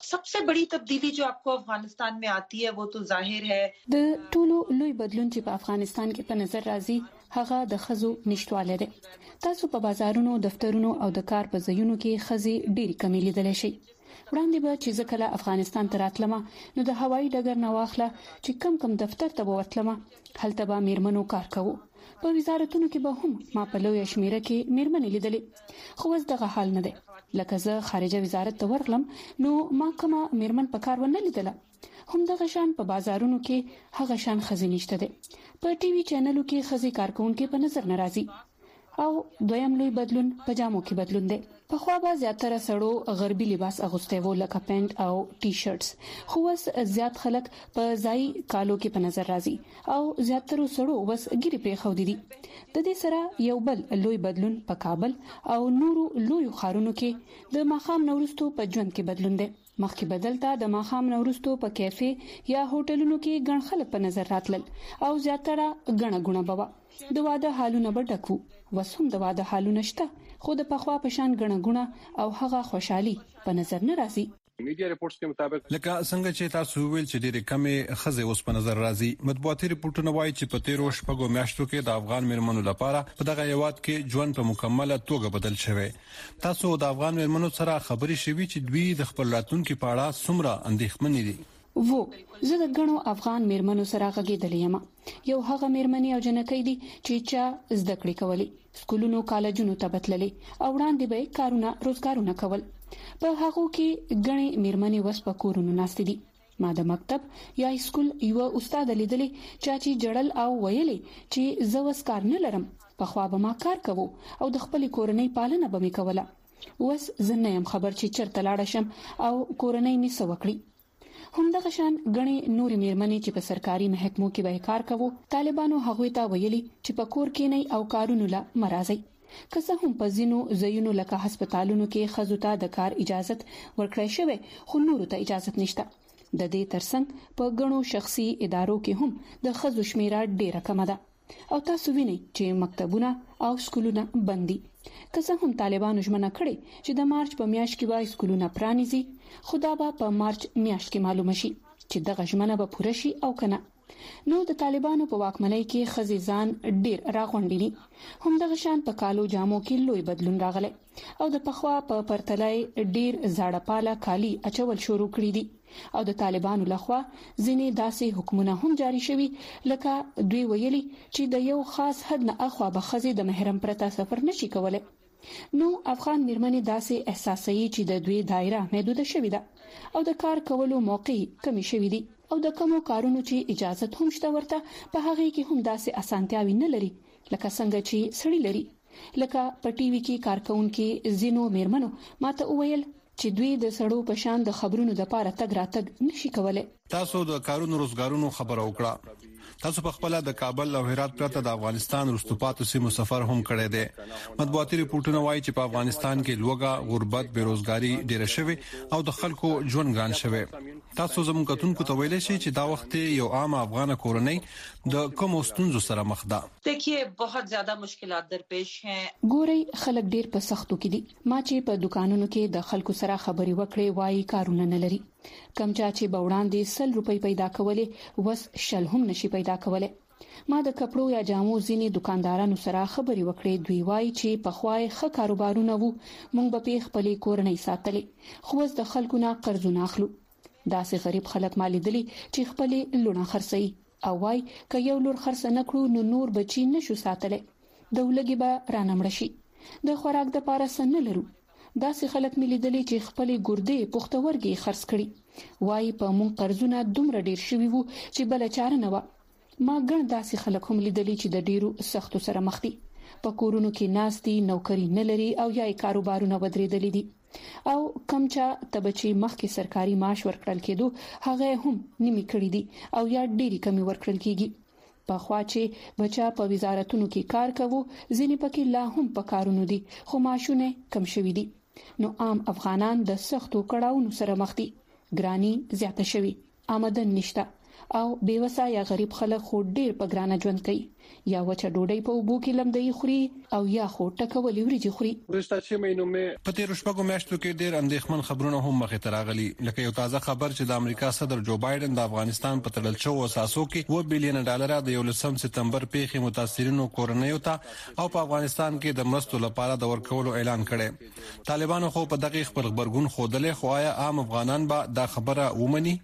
सबसे बड़ी तब्दीली जो आपको अफगानिस्तान में आती है वो तो जाहिर है د ټولو لوی بدلون چې په افغانستان کې په نظر راځي هغه د خزو نشټواله ده. تاسو په بازارونو، دفترونو او د کار په ځایونو کې خزي ډېری کمی لیدل شي. وړاندې به چې ځکه افغانستان ته راتلم نو د هوایي ډګر نه واخله چې کم دفتر ته وتلم هلته به میرمنو کار کوو. په وزارتونو کې به هم ما په لوی شمیره کې میرمنې لیدلې، خو اوس دغه حال نه دی. لکه زه خارجه وزارت ته ورغلم نو ما کومه میرمن په کار ونه لیدله. هم دغه شان په بازارونو کې هغه شان خزي نشته دي. په ټي وي چینلو کې خزي کارکونکو په نظر ناراضي. او دویم لوی بدلون په جامو کې بدلون دی. په خوا به زیاتره سړو غربي لباس اغوسته وو لکه پینټ او ټي شرټس، خو اوس زیات خلک په ځای کالو کې په نظر راځي او زیاتره سړو اوس ګيري پرې خو دي. د دې سره یو بل لوی بدلون په کابل او نورو لوی ښارونو کې د ماخام نورستو په ژوند کې بدلون دی. مخکې بدلته د ماخام نورستو په کیفه یا هوټلونو کې ګڼ خلک په نظر راتلل او زیاتره غڼه غونه بوا. د واده حالونه به ډکو، وسوم د واده حالونه شته، خو د پخوا په شان غڼه غونه او هغه خوشحالي په نظر نه راځي. میډیا ریپورتس کې مطابق لکه څنګه چې تاسو ویل چې ډېرې کمې خزې اوس په نظر راځي. مطبوعاتي ریپورتونه وایي چې په 13 شپږو میاشتو کې د افغان میرمنو لپاره په دغه یواد کې ژوند په مکمله توګه بدل شوی. تاسو د افغان میرمنو سره خبري شوي چې دوی د خپل راتلونکو په اړه څومره اندېښمنې دي؟ زه د غنو افغان میرمنو سره غږیدلې یم. یو هغه میرمنې او جنکې دي چې چا زده کړې کولې، سکولونو کالجونو ته بتللې او وړاندې به کارونه روزګارونه کول. په هغه کې غني میرمنې وس په کورونو ناست دي. ما د مکتب یا سکول یو استاد لیدلې چې جړل او ویلې چې زه وس کار نه لرم، په خوا به ما کار کوم او د خپل کورنۍ پالنه به مې کوله. وس زه نه يم خبر چې چرته لاړ شم او کورنۍ مې سوکړي. هم دغه شان غني نور میرمنې چې په سرکاري محکمو کې به کار کوي، طالبانو هغه ته ویلي چې په کور کې نه او کارونو لا مرزي. که څه هم په ځینو ځایونو لکه هسپتالونو کې خزو ته د کار اجازه ورکړی شوی، خو نورو ته اجازه نشته. د دې ترڅنګ په غنو شخصي ادارو کې هم د خزو شمیره ډیره کم ده او تاسو وینئ چې مکتبونه او سکولونه بندي. که څه هم طالبانو ژمنه کړې چې د مارچ په میاشت کې به سکولونه پرانیزي، خدا به په مارچ میاشت کې معلوم شي چې دغه ژمنه به پوره شي او کنه. نو د طالبانو په واکمنۍ کې خزيزان ډیر راغونډي. هم دغه شان په کالو جامو کې لوی بدلون راغلی او د پخوا په پرتلای ډیر زاړه پاله کالی اچول شروع کړی دي او د طالبانو لخوا ځینې داسې حکمونه هم جاری شوي لکه دوی ویلي چې د یو خاص حد نه اخوا به خزي د محرم پرته سفر نشي کولای. نو افغان میرمنې داسې احساسوي چې د دوی دایره محدوده شوې ده او د کار کولو موقع کمی شوې دي او د کومو کارونو چې اجازه هم شته ورته په هغه کې هم داسې اسانتیاوي نه لري لکه څنګه چې سړی لري. لکه په ټي وي کې کارکونکو زینو میرمنو ماته وویل چې دوی د سړو په شان د خبرونو د پاره تګ راتګ نشي کولای. تاسو د کارونو روزګارونو خبر وکړه. تاسو په خپل د کابل او هرات پرته د افغانستان رستوپاتو سیمو سفر هم کړی دی. مطبوعاتي ریپورتونه وایي چې په افغانستان کې لوګه، غربت، بیروزګاری ډیره شوې او د خلکو ژوند ګران شوی. تاسو زموږ کتونکو ته ویل شي چې دا وخت یو عام افغان کورنۍ د کوم ستونزو سره مخ ده؟ देखिए बहुत ज्यादा मुश्किलात درپیش हैं. ګوري خلک ډیر په سختو کې دي. ما چې په دکانونو کې د خلکو سره خبري وکړې وایي کارونه نه لري. کم چې بوړاندې 100 روپۍ پیدا کولې وس شل هم نشي پیدا کولای. ما د کپړو یا جامو ځینې دکاندارانو سره خبري وکړې، دوی وایي چې په خوای ښه کاروبارونه وو، مونږ به په خپل کورنۍ ساتلې، خو اوس د خلکو نه قرضونه اخلو. داسې غریب خلک مالیدلي چې خپل لونه خرڅي او وای ک یو لور خرڅ نه کړو نو نور بچی نشو ساتلې، د ولګي به رانمړ شي، د خوراک د پاره سن نه لرو. داسې خلک ملیدلي چې خپل ګردې پختورګي خرڅ کړي، وای په مون قرضونه دومره ډیر شوي وو چې بل چاره نه و. ما ګڼ داسې خلک هم لیدلي چې د ډیرو سختو سره مخ دي، په کورونو کې ناستي، نوکری نه لري او یا کاروبارونه ودرېدلي دي او کم چې تبچی مخکې سرکاري معاش ورکړل کېدو هغه هم نیمه کړی دي او یا ډېری کمی ورکړل کېږي. په خوا چې بچا په وزارتونو کې کار کوي، ځینې پکې لا هم په کارونو دي خو معاشونه کم شوي دي. نو عام افغانان د سختو کړهونو سره مخ دي، ګرانی زیاته شوي، آمدن نشته او بیوسا یا غریب خلک خو ډیر په ګرانه ژوند کوي یا وچه ډوډۍ په اوبو کې لمدې خوري او یا خو ټکولې وریجې خوري. په تیرو شپږو میاشتو کې ډیر اندېښمن خبرونه هم مخې ته راغلي، لکه یو تازه خبر چې د امریکا صدر جو بایدن د افغانستان په تړل شوو اساسو کې $1 بلین د 11 سپتمبر پیښې متاثرینو کورنیو ته او په افغانستان کې د مرستو لپاره د ورکولو اعلان کړي. طالبانو خو په دغه خبر خبرګون خوده خو آیا عام افغانان به دا خبره ومني؟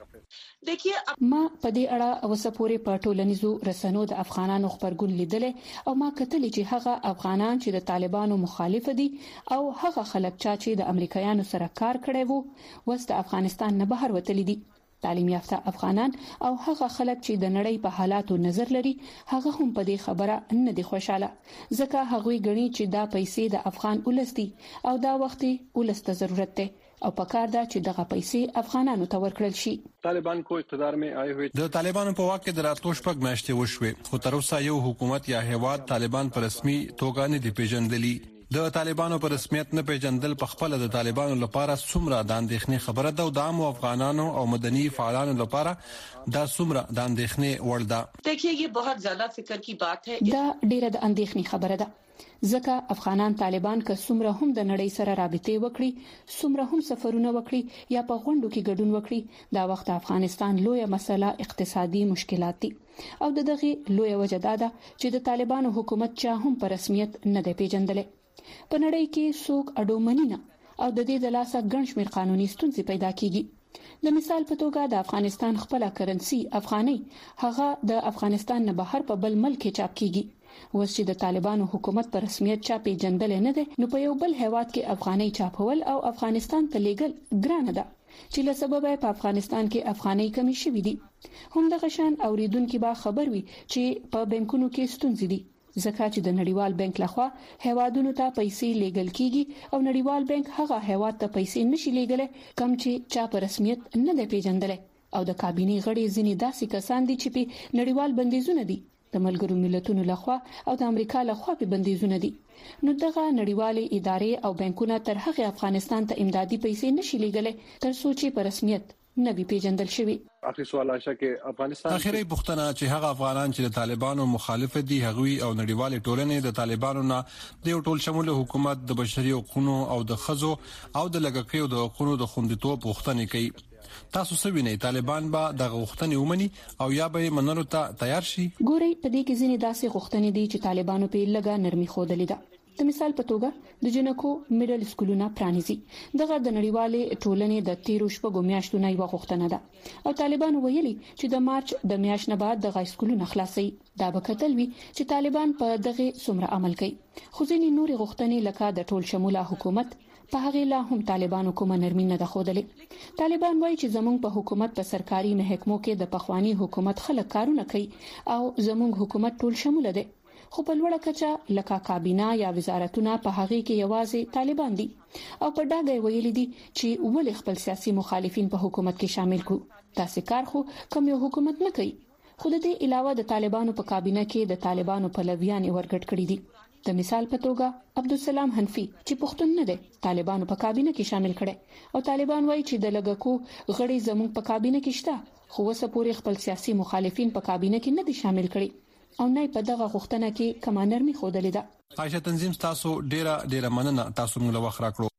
ما په دې اړه اوسه پورې په ټولنیزو رسنیو د افغانانو خبرګون لیدلې او ما کتلې چې هغه افغانان چې د طالبانو مخالف دي او هغه خلک چې د امریکایانو سره کار کړی وو وست افغانستان نه بهر وتلي دي. تعلیم یافته افغانان او هغه خلک چې د نړۍ په حالاتو نظر لري هغه هم په دې خبره نه دي خوشاله، ځکه هغه غني چې دا پیسې د افغان ولس دي او دا وخت ولس ته ضرورت دی او پکار دا چې دغه پیسې افغانانو ته ورکړل شي. طالبان کو اقتدار میں آئے ہوئے د طالبانو په واک کې د راتلو شپږ میاشتې وشوې، خو تر اوسه یو حکومت یا هیواد طالبان پر رسمي توګه نه دی پیژندلی. د طالبانو پر رسمیت نه پیژندل په خپل د طالبانو لپاره څومره د اندېښنې خبره ده او د عام افغانانو او مدني فعالانو لپاره دا څومره د اندېښنې وړ ده؟ देखिए ये बहुत ज्यादा फिक्र की बात है. دا ډیره د اندېښنې خبره ده ځکه افغانان طالبان که څومره هم د نړۍ سره رابطې وکړي، څومره هم سفرونه وکړي یا په غونډو کې ګډون وکړي، دا وخت افغانستان لویه مسله اقتصادي مشکلات دي او دغه لویه وجه ده چې د طالبانو حکومت چا هم په رسمیت نه دی پیژندل. په نړۍ کې څوک اډومنی نه او د دې د لاسه ګڼ شمېر قانوني ستونزې پیدا کیږي. د مثال په توګه د افغانستان خپل کرنسي افغاني هغه د افغانستان نه بهر په بل ملک کې چاپ کیږي. اوس چې د طالبانو حکومت په رسمیت چا پیژندل نه دي نو په یو بل هیواد کې افغاني چاپول او افغانستان ته لیګل ګرانه ده چې له سبب په افغانستان کې افغاني کمی شوې دي. هم د غشن اوریدونکو به خبر وي چې په بانکونو کې ستونزې دي ځکه چې د نړیوال بانک لخوا هیوادونو ته پیسې لیږل کیږي او نړیوال بانک هغه هیواد ته پیسې نشي لیږل کم چې چا په رسمیت نه دی پیژندل او د کابینې غړي ځینې داسې کسان دي چې په نړیوال بندیزونه دي د ملګرو ملتونو لخوا او د امریکا لخوا په بندیزونه دي. نو دغه نړیوالې ادارې او بانکونه تر هغه افغانستان ته امدادي پیسې نشي لیږل تر څو چې په رسمیت نه وي پیژندل شوی. اخري سوال آشه کې افغانستان اخري پښتنه چې هغه افغانان چې د طالبانو مخالف دي هغوی او نړیوال ټولنې د طالبانو نه د یو ټول شمول حکومت د بشري حقوقو او د خزو او د لګکیو د حقوقو د خوندیتوب غوښتنې کوي. تاسو څه وینئ؟ طالبان به د غوښتنې ومني او یا به منلو ته تیار شي؟ ګوري په دې کې ځینې داسې غوښتنې دي چې طالبانو په لګا نرمي خوده لیده. د مثال په توګه د جنکو میډل سکولونه پرانیزي دغه د نړیوالې ټولنې د 13 شپږو میاشتو نه یو غوښتنه ده او طالبان ویلي چې د مارچ د میاشت نه بعد د سکولونه خلاصي. دا به کتل وی چې طالبان په دغه څومره عمل کوي. خو ځینې نوري غوښتنې لکه د ټول شموله حکومت په هغه لا هم طالبانو کوم نرمي نه ده خودلې. طالبان وایي چې زموږ په حکومت په سرکاري محکمو کې د پخوانی حکومت خلک کارونه کوي او زموږ حکومت ټول شموله ده. خو په لوړه کچه لکه کابینه یا وزارتونه په هغه کې یوازې طالبان دي او په ډاګه ویلي دي چې ولې خپل سیاسي مخالفین په حکومت کې شامل کړو. تاسو کار خو کوم یو حکومت نه کوي. خو د دې علاوه د طالبانو په کابینه کې د طالبانو پلویان ورګډ کړي دي. د مثال په توګه عبدالسلام حنفي چې پښتون نه دی طالبانو په کابینه کې شامل کړي او طالبان وایي چې د لګکو غړي زموږ په کابینه کې شته خو وسه پورې خپل سیاسي مخالفین په کابینه کې نه دي شامل کړي او نه په دغه غوښتنه کې کومه نرمي خوده لیده. عائشہ تنظیم تاسو ډیره مننه، تاسو موږ له وخت راکړو.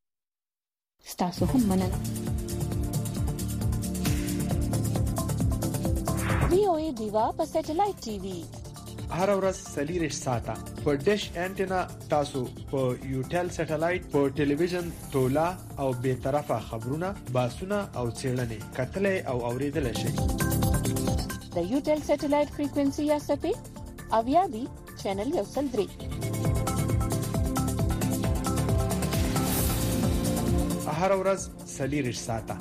تاسو هم مننه. وی او ای دیوا په سټلایټ ټي وي هر ورځ 40 ساعته په ډیش انټینا تاسو په یوټل سټلایټ په ټلویزیون تولا او به طرفه خبرونه باسونه او چیرلنې کتلې او اوریدل شي. د یوټل سټلایټ فریکوئنسي یا سپې اویابي چینل یو سل 3 هر ورځ 40 ساعته.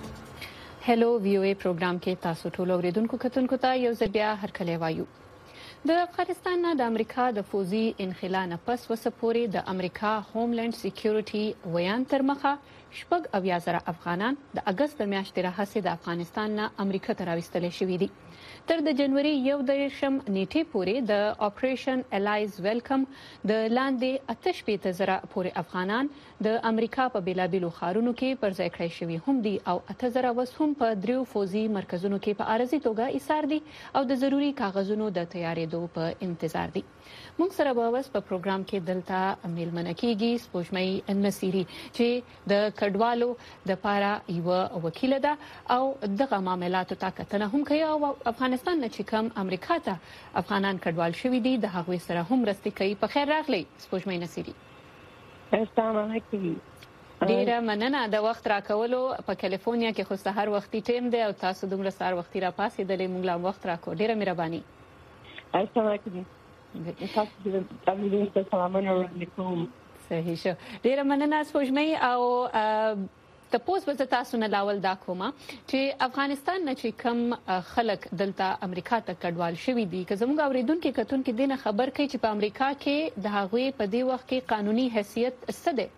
هلو وی او ای پروګرام کې تاسو ټول اوریدونکو کتونکو ته یو ځل بیا هرکلی وایو. د افغانستان نه د امریکا د فوزي انخلا نه پس وسپوري د امریکا هوملند سکیورټي ویان تر مخه شپږ اویازره افغانان د اگست د میاشتې راهیسې د افغانستان نه امریکا ته راوستل شوي دي. تر د جنوري 1 نیټې پورې د اپریشن الایز ویلکم د لاندې 88,000 پورې افغانان د امریکا په بیلابیلو ښارونو کې پر ځای کړی شوي هم دي او 8,000 وس هم په دریو فوزي مرکزونو کې په عارضي توګه ایثار دي او د ضروري کاغذونو د تیارېدو په انتظار دي. موږ سره به اوس په پروګرام کې دلته میلمنه کیږي سپوږمۍ نصيري چې د کډوالو د پاره یو وکیل ده او دغه معاملاتو ته کتنه هم کوي او افغانستان نه چې کوم امریکا ته افغانان کډوال شوي دي د هغوی سره هم مرسته کوي. په خیر راغلی سپوږمۍ نصيري. السلام علیکم. ډیره مننه د وخت راکولو. په کالیفورنیا کې خو سحر وختي ټیم دی او تاسو دومره سحر وختي را پاسېدلې موږ لا وخت راکو. ډیره مهرباني. السلام علیکم. تاسو د سلامونه علیکم. صحیح شو. ډیره مننه سپوږمۍ او تاسو به تاسو نه لاول دا کومه چې افغانستان نه چې کم خلک دلته امریکا ته کډوال شوي دي که زموږ اوریدونکو کتونکو دینه خبر کوي چې په امریکا کې د هغوی په دې وخت کې قانوني حیثیت څه دی؟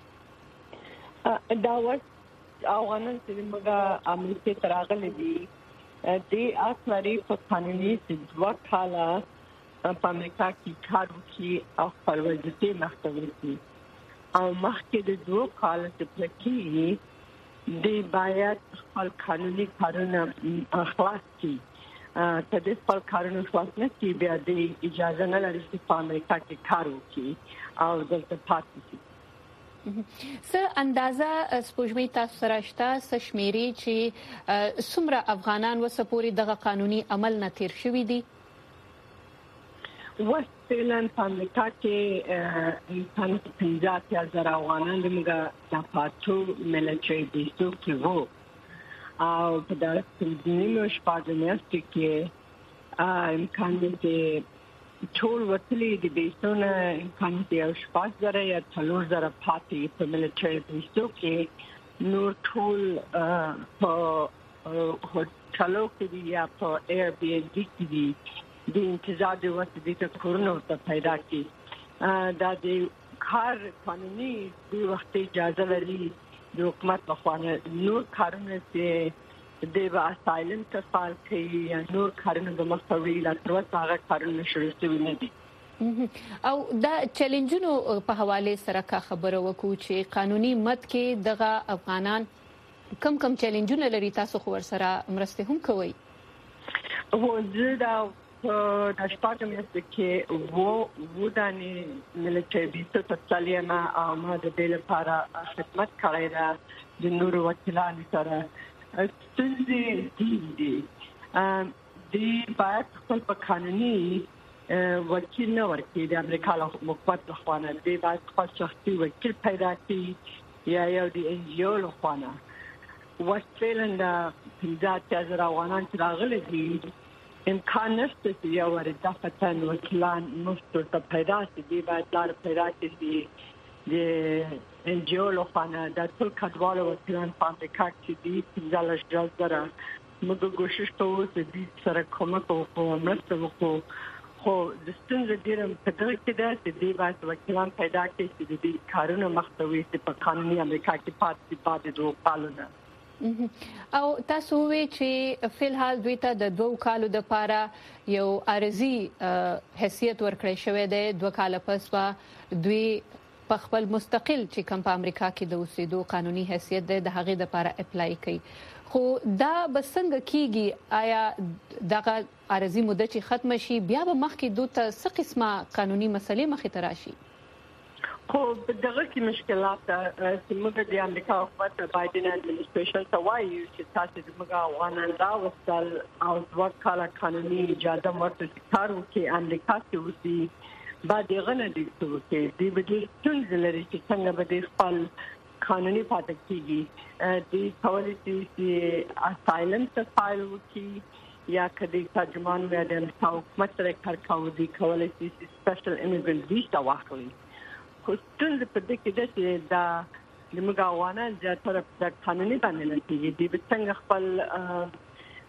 دا وخت افغانان چې موږ امریکا ته راغلي دي د اصلي په قانوني ځواک حاله په امریکا کې کار وکړي او خپل وظیفې مخته وړي او مخکې د 2 کال څخه کې د باید خپل قانوني کارونه خلاص کړي. که د خپل کارونه خلاص نه کړي بیا د اجازه نه لري چې په امریکا کې کار وکړي او دلته پاتې شي. څه اندازه سپوږمۍ تاسو سره شته څه شمیرې چې څومره افغانان وسپوري دغه قانوني عمل نه تیر شوي دي؟ وستلن په امریکا کې انسان 50,000 افغانان د پاتو ملټری بیسو کې وو او په دغه نیمه شپږ میاشتې کې امکان دی ټول وتلي د بیسونه امکان دی او 4,000 یا 3,000 پاتې په ملټری بیسو کې نور ټول په هوټلو کې یا په ایر بی ان بی کې دي د انتظار د وخت د کورونو ته پیدا کی دا د کار قانوني د وخت اجازه لري د حکومت لخوا نور کارونه چې د اسایلم ته فعال کوي یا نور کارونه د مستوي لا تر اوسه هغه کارونه شروع شوي نه دي. او دا چیلنجونو په حواله سره کا خبره وکړو چې قانوني مد کې دغه افغانان کم چیلنجونه لري تاسو خو ورسره مرسته هم کوي؟ زه دا د شپږ میاشتې کې وو دانې ملټری بیسو ته تللیمه او ما د دې لپاره خدمت کړی ده د نورو وکیلانو سره. ستونزې دي د باید خپل په قانوني وکیل نه ورکړي د امریکا له حکومت لخوا نه دی باید خپل شخصي وکیل پیدا کړي یا یو د ان جی او لخوا نه. وستلن د 50,000 افغانان چې راغلي دي امکان نشته چې یو ورته فتن وکیلان مستو ته پیدا شي دی باید لار پیدا شي د ان جی او لخوا د ټول کډوالو وکیلان په امریکا کې دي چې ځل موږ کوشش کوو چې د سره کومک وکړو مرسته وکړو خو د ستونزې ډېر په دغه کې ده چې دی باید وکیلان پیدا کړي چې د دې کارونه مخته وي په قانوني امریکا کې پاتې 2 کالونه. او تاسو وی چې فلحال دوی ته د 2 کالو د پاره یو عارضی حیثیت ورکړی شوی دی 2 کال پس دوی په خپل مستقل چې کوم په امریکا کې د اوسېدو قانوني حیثیت د هغې د لپاره اپلای کوي خو دا بسنګ کیږي آیا دغه عارضی مدت چې ختم شي بیا به مخکې دوی ته څه قسمه قانوني مسلې مخې ته راشي؟ خو دغه کې مشکلات چې موږ د امریکا حکومت بایدن اډمنسټریشن ته وایو چې تاسو د موږ افغانان راوستل او 2 کال قانوني اجازه ورته کار وکړي امریکا کې اوسي بعد یې غنه دي چې د بدیل څنګه لري چې څنګه به خپل قانوني پاتې کیږي د کولای چې اسایلم ته فایل وکړي یا کدی ترجمان مې د امریکا حکومت سره کار کوي د کولای چې سپیشل ایمیګرنټ ویزا واخلي. ستونزه په دې کې ده چې دا د موږ افغانان زیاتره په قانوني باندې نه کېږي د څنګه خپل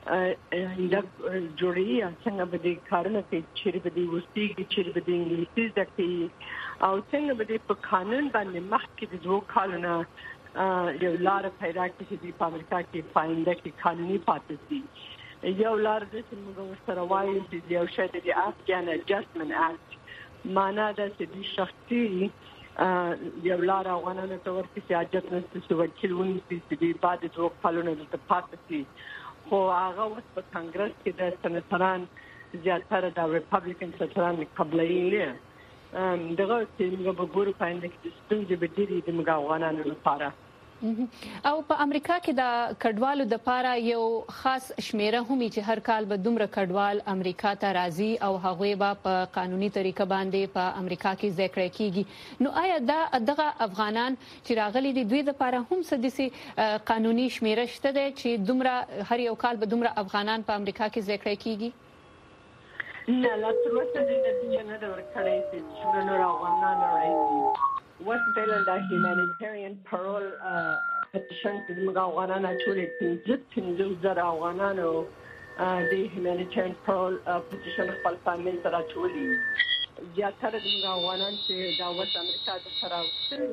جوړي څنګه به د کارونه کې چیرې به د وستي کې چیرې به د انګلیسي ځکه او څنګه به د قانون باندې مخکې د 2 کالونو یو لار پیدا کړي چې په امریکا کې فایده کې قانوني پاتې شي یو لار د موږ سره وایي چې یو شی د افغان اډجستمنت اکټ معنا د دې شخصي یو لار افغانانو ته ورکړي چې اجازه نشته چې وکیل ونیسي چې د بعد 2 کالونو د پاتې شي خو هغه اوس په کانګرس کې د سناتران زیاتره د ریپابلیکن سناتران قبلې نه دغه چې موږ به ګورو پاینده کې د ستونزې به ډېرې د موږ افغانانو لپاره او په امریکا کې د کډوالو د لپاره یو خاص شمیره هم چې هر کال به دومره کډوال امریکا ته راځي او هغه به په قانوني طریقه باندې په امریکا کې ذکر کیږي نو آیا دغه افغانان چې راغلي دي دوی د لپاره هم څه دي قانوني شمیره شته چې دومره هر یو کال به دومره افغانان په امریکا کې ذکر کیږي نه لا تر اوسه د دې نه د ورکړې چې څنګه افغانان راځي West Bailand humanitarian parole petition چې موږ افغانانو ټول 15,000 افغانانو د humanitarian parole petition خپل فامیل سره ټولي زیاتره د موږ افغانان چې د وست امریکا د سره وستري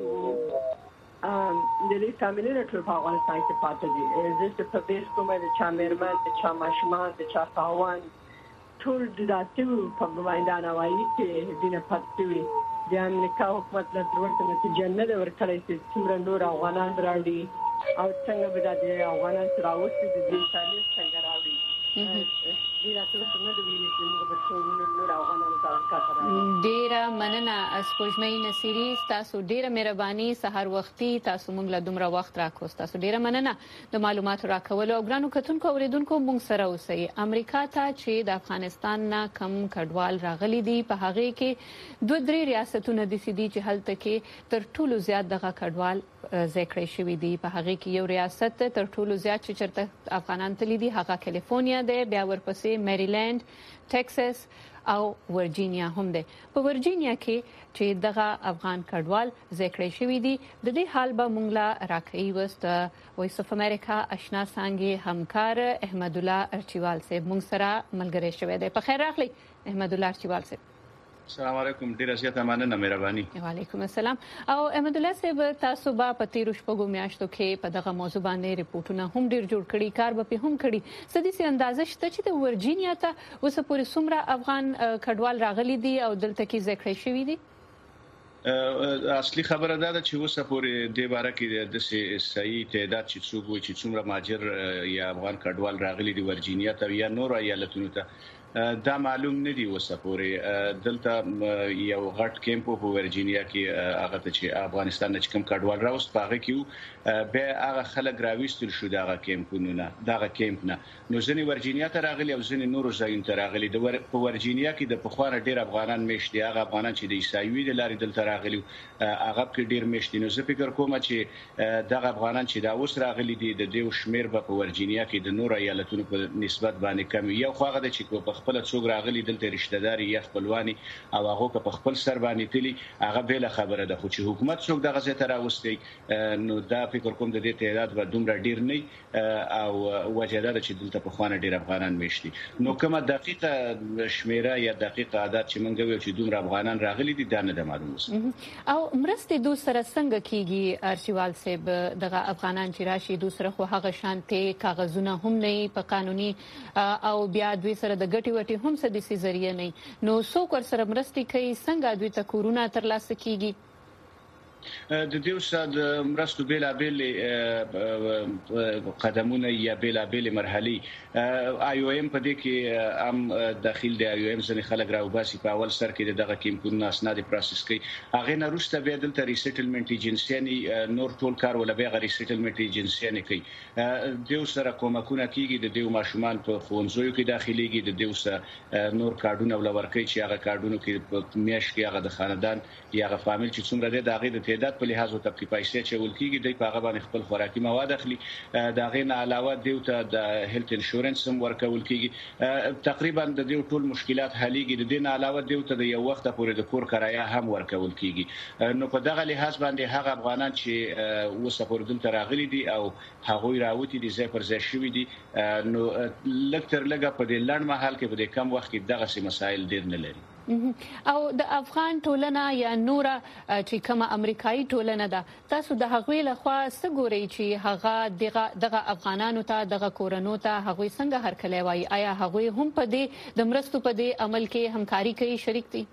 د دې فامیلونو ټول په افغانستان کې پاتې دي زه په بیس کومه د چا مېرمن د چا ماشومان د چا خاوند ټول د داتو په باندې وایي چې دینه پاتې د امریکا حکومت له ورته نتیجه نه ورکړې چې څومره نور افغانان راوړي او څنګه به د افغانان راوستي د دې تعلیق څنګه راوړي ډیره مننه سپوږمۍ نصيري تاسو ډیره مهرباني سحر وختي تاسو موږ له دومره وخت راکوست تاسو ډیره مننه د معلوماتو راکولو او ګرانو کتونکو اوریدونکو موږ سره اوسئ امریکا ته چې د افغانستان نه کم کډوال راغلي دي په هغه کې 2-3 ریاستونه دي چې هلته کې تر ټولو زیات دغه کډوال ذکر شوی دی په هغه کې یو ریاست تر ټولو زیات چې چرته افغانان تللی دي هغه کالیفورنیا دی بیا ورپسې میریلند ټکساس او ورجینیا هم ده په ورجینیا کې چې دغه افغان کډوال ذکر شوی دي د دې حال به مونږ لا راکړی وست وایس اف امریکا آشنا څنګه همکار احمد الله ارچیوال صاحب مونږ سره ملګری شوی دی په خیر راغلی احمد الله ارچیوال صاحب السلام علیکم ډیر زیاته مننه مهرباني وعلیکم السلام او احمد الله صاحب تاسو به په تیر شپږو میاشتو کې په دغه موضوع باندې ریپورتونه هم ډیر جوړ کړي کار به هم کړي سدي سي اندازه شته چې د ورجینیا ته اوس پورې څومره افغان کډوال راغلي دي او دلته کې ذکر شوی دي اصلي خبره ده چې اوس پورې د باره کې د صحیح تعداد چې څوک وي چې څومره ماجر یا افغان کډوال راغلي دي ورجینیا ته یا نور ایالتونو ته دا معلوم نه دی وسه پورې دلته یو غټ کیمپ په ورجینیا کې هغه ته چې افغانستان نه کوم کډوال راوست پاغه کې به هغه خلک راوستل شو دغه کیمپونو نه دغه کیمپ نه نو ځنی ورجینیا ته راغلي او ځنی نورو ځایونو ته راغلي د ورجینیا کې د پخوانه ډیر افغانان مشتي هغه افغانان چې د عیسایوي د لارې دلته راغلي هغه کې ډیر مشتي نو زه فکر کوم چې دغه افغانان چې دا اوس راغلي دي د دیو شمیر په ورجینیا کې د نور ایالتونو په نسبت باندې کم یو خو هغه چې په خپل څوک راغلي دلته رشتہ داري یا خپلواني او هغه په خپل سر باندې تلي هغه بل خبره ده خو چې حکومت څوک دغه زته راوستي نو دا فکر کوم د دې تعداد به دومره ډیر نه او وجداد چې دلته په خوانه ډیر افغانان مشتي نو کومه دقیقه شمیره یا دقیقه عادت چې مونږ ویل چې دومره افغانان راغلي دي دا نه معلومه او مرستې دوه سره څنګه کیږي ارشیوال صاحب دغه افغانان چې راشي دوه سره خو هغه شانته کاغذونه هم نه په قانوني او بیا دوی سره د ګټي وټي هم څه د سي ذریعہ نه نو څوک ور سره مرستې کوي څنګه دوی ته کورونا ترلاسه کیږي د دې وسد مرستو بیلابل قدمونه یا بیلابل مرحلي آی او ام په دې کې هم داخل دی آی او ام ځنې خلک راوباسي په اول سر کې دغه کیمپونه اسناد پروسس کوي هغه نه روسته به دلته ریسټلمنت ایجنسي نور ټول کار ولا به ریسټلمنت ایجنسي نه کوي د سره کومکونه کیږي د دې ماشومان په خونځوي کې داخليږي د دې سره نور کارډونه ولا ورکي چې هغه کارډونو کې په میاش کې هغه د خاندان یا هغه فامیل چې څومره د هغه د تعداد په لحاظ او تبقي پیسې چول کیږي د په هغه باندې خپل خوراکي مواد اخلي دا غین علاوه دیوته د هیلث انشورنس هم ورکول کیږي تقریبا د دې ټول مشکلات حلېږي د دې علاوه دیوته د یو وخت پورې د کور کرایه هم ورکول کیږي نو په دغه لحاظ باندې هغه افغانان چې وسپور دلته راغلي دي او هغوی راوتی دي ځای پر ځای شوي دي نو لکتر لګه په دې لړ مهال کې په دې کم وخت کې دغه مسایل ډیر نه لري او د افغان ټولنه یا نور چې کومه امریکایي ټولنه ده تاسو د هغوی لخوا څه ګورئ چې هغه دغه افغانانو ته دغه کورونو ته هغوی څنګه هرکلی وایي آیا هغوی هم په دې د مرستو په دې عمل کې همکاري کوي شریک دي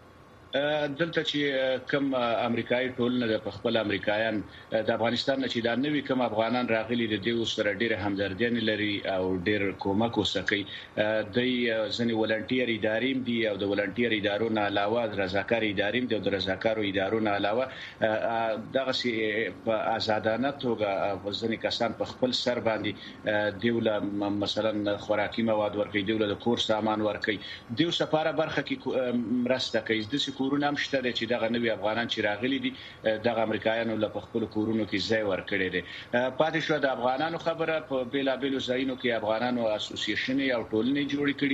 دلته چې کوم امریکایي ټولنه د خپل امریکایان د افغانستان نه چې دا نوې کوم افغانان راغلي د دې سره ډېر همدردي لري او ډېر کومک وسکي د ځنې ولنټیر ادارې دي او د ولنټیر ادارو نه علاوه رضاکار ادارې دي او د رضاکارو ادارو نه علاوه دغه سي په آزادانه توګه ځنې کسان په خپل سر باندې دیوله مثلا خوراکي مواد ورکوي دیوله د کور سامان ورکوي دیو سفاره برخه کې مرسته کوي د کورونه هم شته چې دغه نوې افغانان چې راغلي دي دغه امریکایانو له خپل کورونو کې ځای ورکړي دي پاتې شو د افغانانو خبره په بیلابېلو ځایونو کې افغانانو اسوسییشن او ټولنې جوړې کړې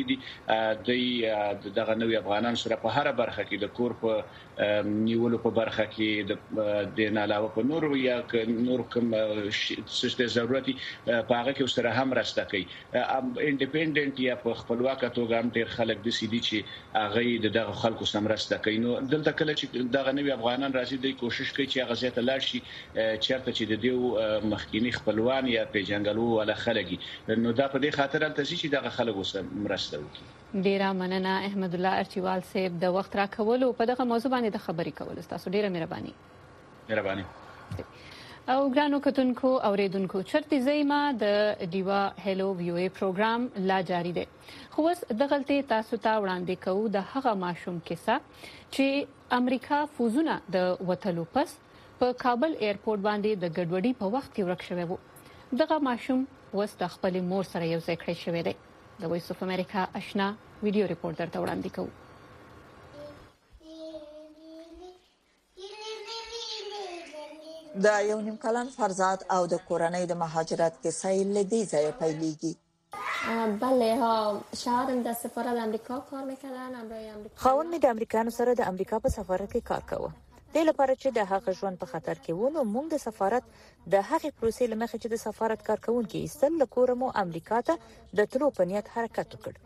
دي دغه نوې افغانان سره په هر برخه کې د کور په نیولو په برخه کې د علاوه په نور یا نور کوم څه ضرورت په هغه کې سره هم راسته کوي انډیپندنت یا په خپلواکه توګه هم ډېر خلک د سیدي چې هغه دغه خلکو سم راسته کوي نو دلته کله چې دغه نوې افغانان راځي د کوشش کوي چې هغه ځای ته لاړ شي چیرته چې د دې مخکینی خپلوان یا پیژنګلو ولا خلګي نو دا په دې خاطر تل چې دغه خلکو سره مرسته وکړي ډیره مننه احمد الله ارچیوال صاحب د وخت راکولو په دغه موضوع باندې د خبرې کول تاسو ډیره مهرباني او ګرانو کتونکو اوریدونکو چرته زېما د ډیوا هلو ویو ای پروګرام لا جاری دی خو اوس د غلطي تاسو ته وړاندې کوو د هغه ماشوم کیسه چې امریکا فوزونه د وټلو پس په کابل ایرپورټ باندې د ګډوډۍ په وخت کې ورک شوی وو دغه ماشوم اوس د خپل مور سره یو ځای کړی شوی دی د وایس اف امریکا آشنا ویډیو ریپورټ درته وړاندې کوو د یو نیم کلن فرزاد او د کورنۍ د مهاجرت کیسه له دې ځای پیلېږي بله ها شوهرم در سفارت آمریکا کار میکردن همراه آمریکا خاوند می د امریکانو سره د امریکا په سفارت کې کار کاوه د لپاره چې د هغه ژوند په خطر کې و نو موږ د سفارت د هغه پروسې لمخې چې د سفارت کارکونکو ایستل لکورمو امریکا ته د تلو په نیت حرکت وکړ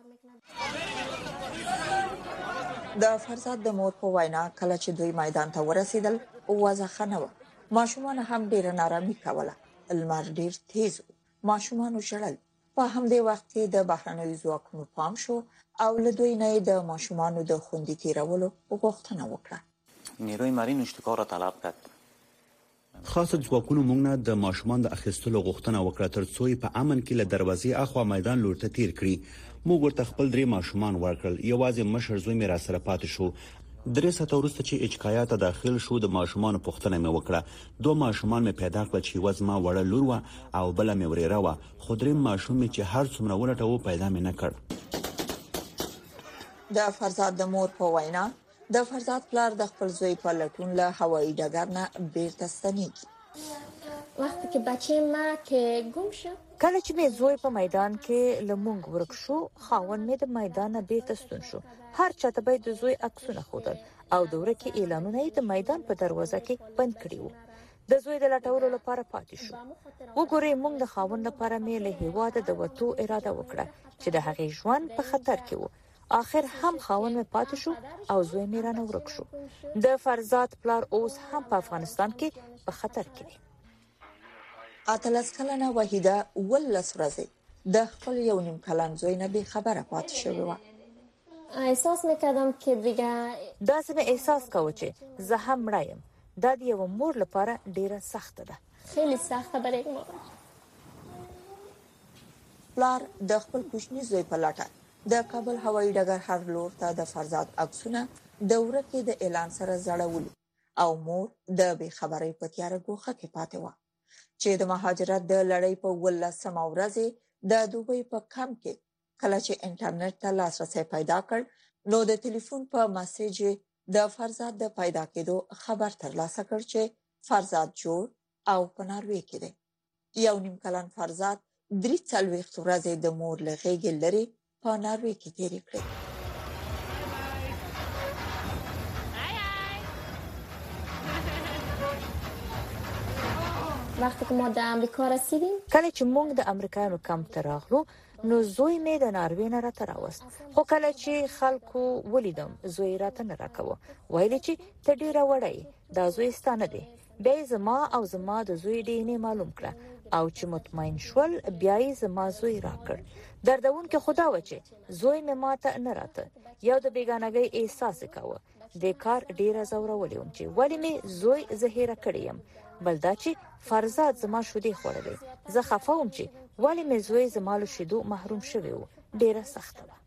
د فرزاد د مور په وینا کله چې دوی میدان ته ورسېدل وازه خنوه ماشومان هم ډیر نارامي کوله المار ډیر تیز ماشومان وشړل په همدې وخت کې د بهرنیو ځواکونو پام شو او له دوی نه د ماشومان د خوندي تیرولو غوښتنه وکړه نیروی مارین اشتکار را طلب کرد خاص ځواکونو موږ نه د ماشومان د اخیستلو غوښتنه وکړه ترڅو په امن کې له دروازې اخوا میدان لورته تیر کړي موږ ورته خپل درې ماشومان ورکړل یوازې مشر زوی مې را سره پاتې شو درې ساعته وروسته چې اچکایا ته داخل شو د ماشومان پوښتنه مې وکړه دوه ماشومان مې پیدا کړل چې وزما وړه لور و او بل مې ورېره و خو درې ماشوم چې هر څومره ولټو پیدا مې نه کړ د فرزاد د مور په وینا د فرزاد پلار د خپل زوی په لټون له هوایي ډګر نه بیرته ستنېږي وقتی که بچه ما که گم شد کله چې مې زوی په میدان کې لمونګ ورک شو خاوند مې د میدان نه بیرته ستون شو هر چاته به د زوی عکسونه خودل او دوره کې اعلانونه د میدان په دروازه کې بند کړي وو د زوی د لټولو لپاره پاتې شو وګورئ موږ د خاوند لپاره مې له هیواد د وټو اراده وکړه چې د هغې ژوند په خطر کې وو اخر هم خاوند مې پاتې شو او زوی مې رانه ورک شو د فرزاد پلار اوس هم په افغانستان کې په خطر کې دی اتلس کلنه وحیده ولس ورځې د خپل یو نیم کلن زوی نه به خبره پاتې شوې و احساس میکردم که دیگه داسې مې احساس کاوه چې زه هم مړایم دا د یو مور لپاره ډیره سخته ده خیلی سخته برای یک مور پلار د خپل کوچني زوی په لټه د کابل هوایي ډګر هر لور ته د فرزاد عکسونه د ورکې د اعلان سره زړولي او مور د بې خبرۍ په تیاره ګوښه کې پاتې و چې د مهاجرت د لړۍ په 18 ورځې د دوبۍ په کمپ کې کله چې انټرنیټ ته لاسرسي پیدا کړ نو د ټلیفون په میسج د فرزاد د پیدا کېدو خبر ترلاسه کړ چې فرزاد جوړ او په ناروې کې دی. 1.5 کلن فرزاد 43 ورځې د مور له غېږې لري په ناروې کې تېرې کړې. وقتی که ما در امریکا رسیدیم کله چې موږ د امریکایانو کمپ ته راغلو نو زوی مې د ناروې نه راته راوست، خو کله چې خلکو ولیدم زوی راته نه راکوه، ویل چې ته ډیره وړه دا زوی ستانه دی. بیا زما او زما د زوی ډی ان معلوم کړه او چې مطمئن شول بیا یې زما زوی راکړ. دردون کې خدا و چې زوی مې ماته نه راته، یو د بیگانګۍ احساس کاوه. د کار ډیره زورولې وم چې ولی مې زوی زهیره کړیم، بل دا چې فرزاد زما شودې خوړلې. زه خفه وم چې ولی مې زوی زما له شیدو محروم شوی و، ډیره سخته وه.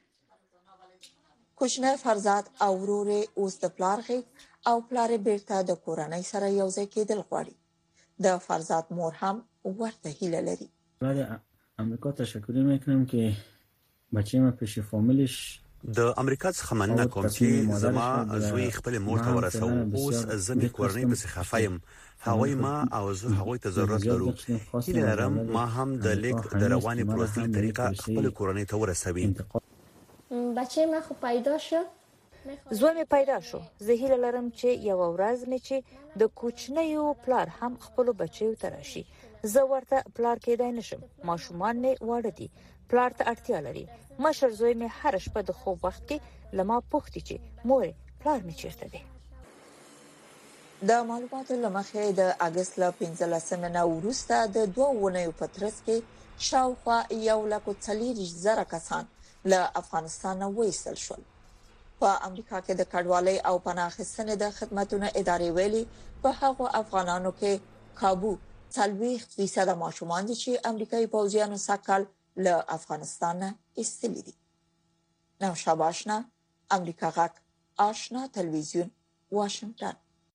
کوچنی فرزاد او ورور اوس د پلار غېږ او پلار بیرته د کورنۍ سره یو ځای کېدل غواړي. د فرزاد مور هم ورته هیله لري. برای امریکا تشکر میکنم که بچه‌م پیش فامیلش د امریکا څخه مننه کوم چې زما زوی خپل مور ته ورسو. اوس زمي کورنۍ په خفایم، هغوی ما او زه هغوی ته ضرورت لرو. هیله لرم ما هم د لیک د رواني پروسې طریقه خپل کورنۍ ته ورسوي. بچه من خو پیدا شد. زوی مې پیدا شو. زه هیله لرم چې یو ورځ مې چې د کوچنیو پلار هم خپل بچیو ته راشي. زه ورته پلار کېدای نشم، ماشومان مې واړه دي، پلار ته اړتیا لري. مشر زوی مې هر شپه د خوب وخت کې لما پوښتې چې مور پلار مې چیرته دی. د معلوماتو لمخې د اگست له 15 نه وروسته د 2 ونیو په ترڅ کې شاوخوا 1,40,000 کسان له افغانستان نه وایستل شول. په امریکا کې د کډوالۍ او پناه اخیستنې د خدماتو ادارې ویلي په هغو افغانانو کې کابو 40% ماشومان دي چې امریکایي پوځیانو سکهال له افغانستان نه ایستلي دي. نوشابه آشنا، امریکا غږ، آشنا تلویزیون، واشنگټن.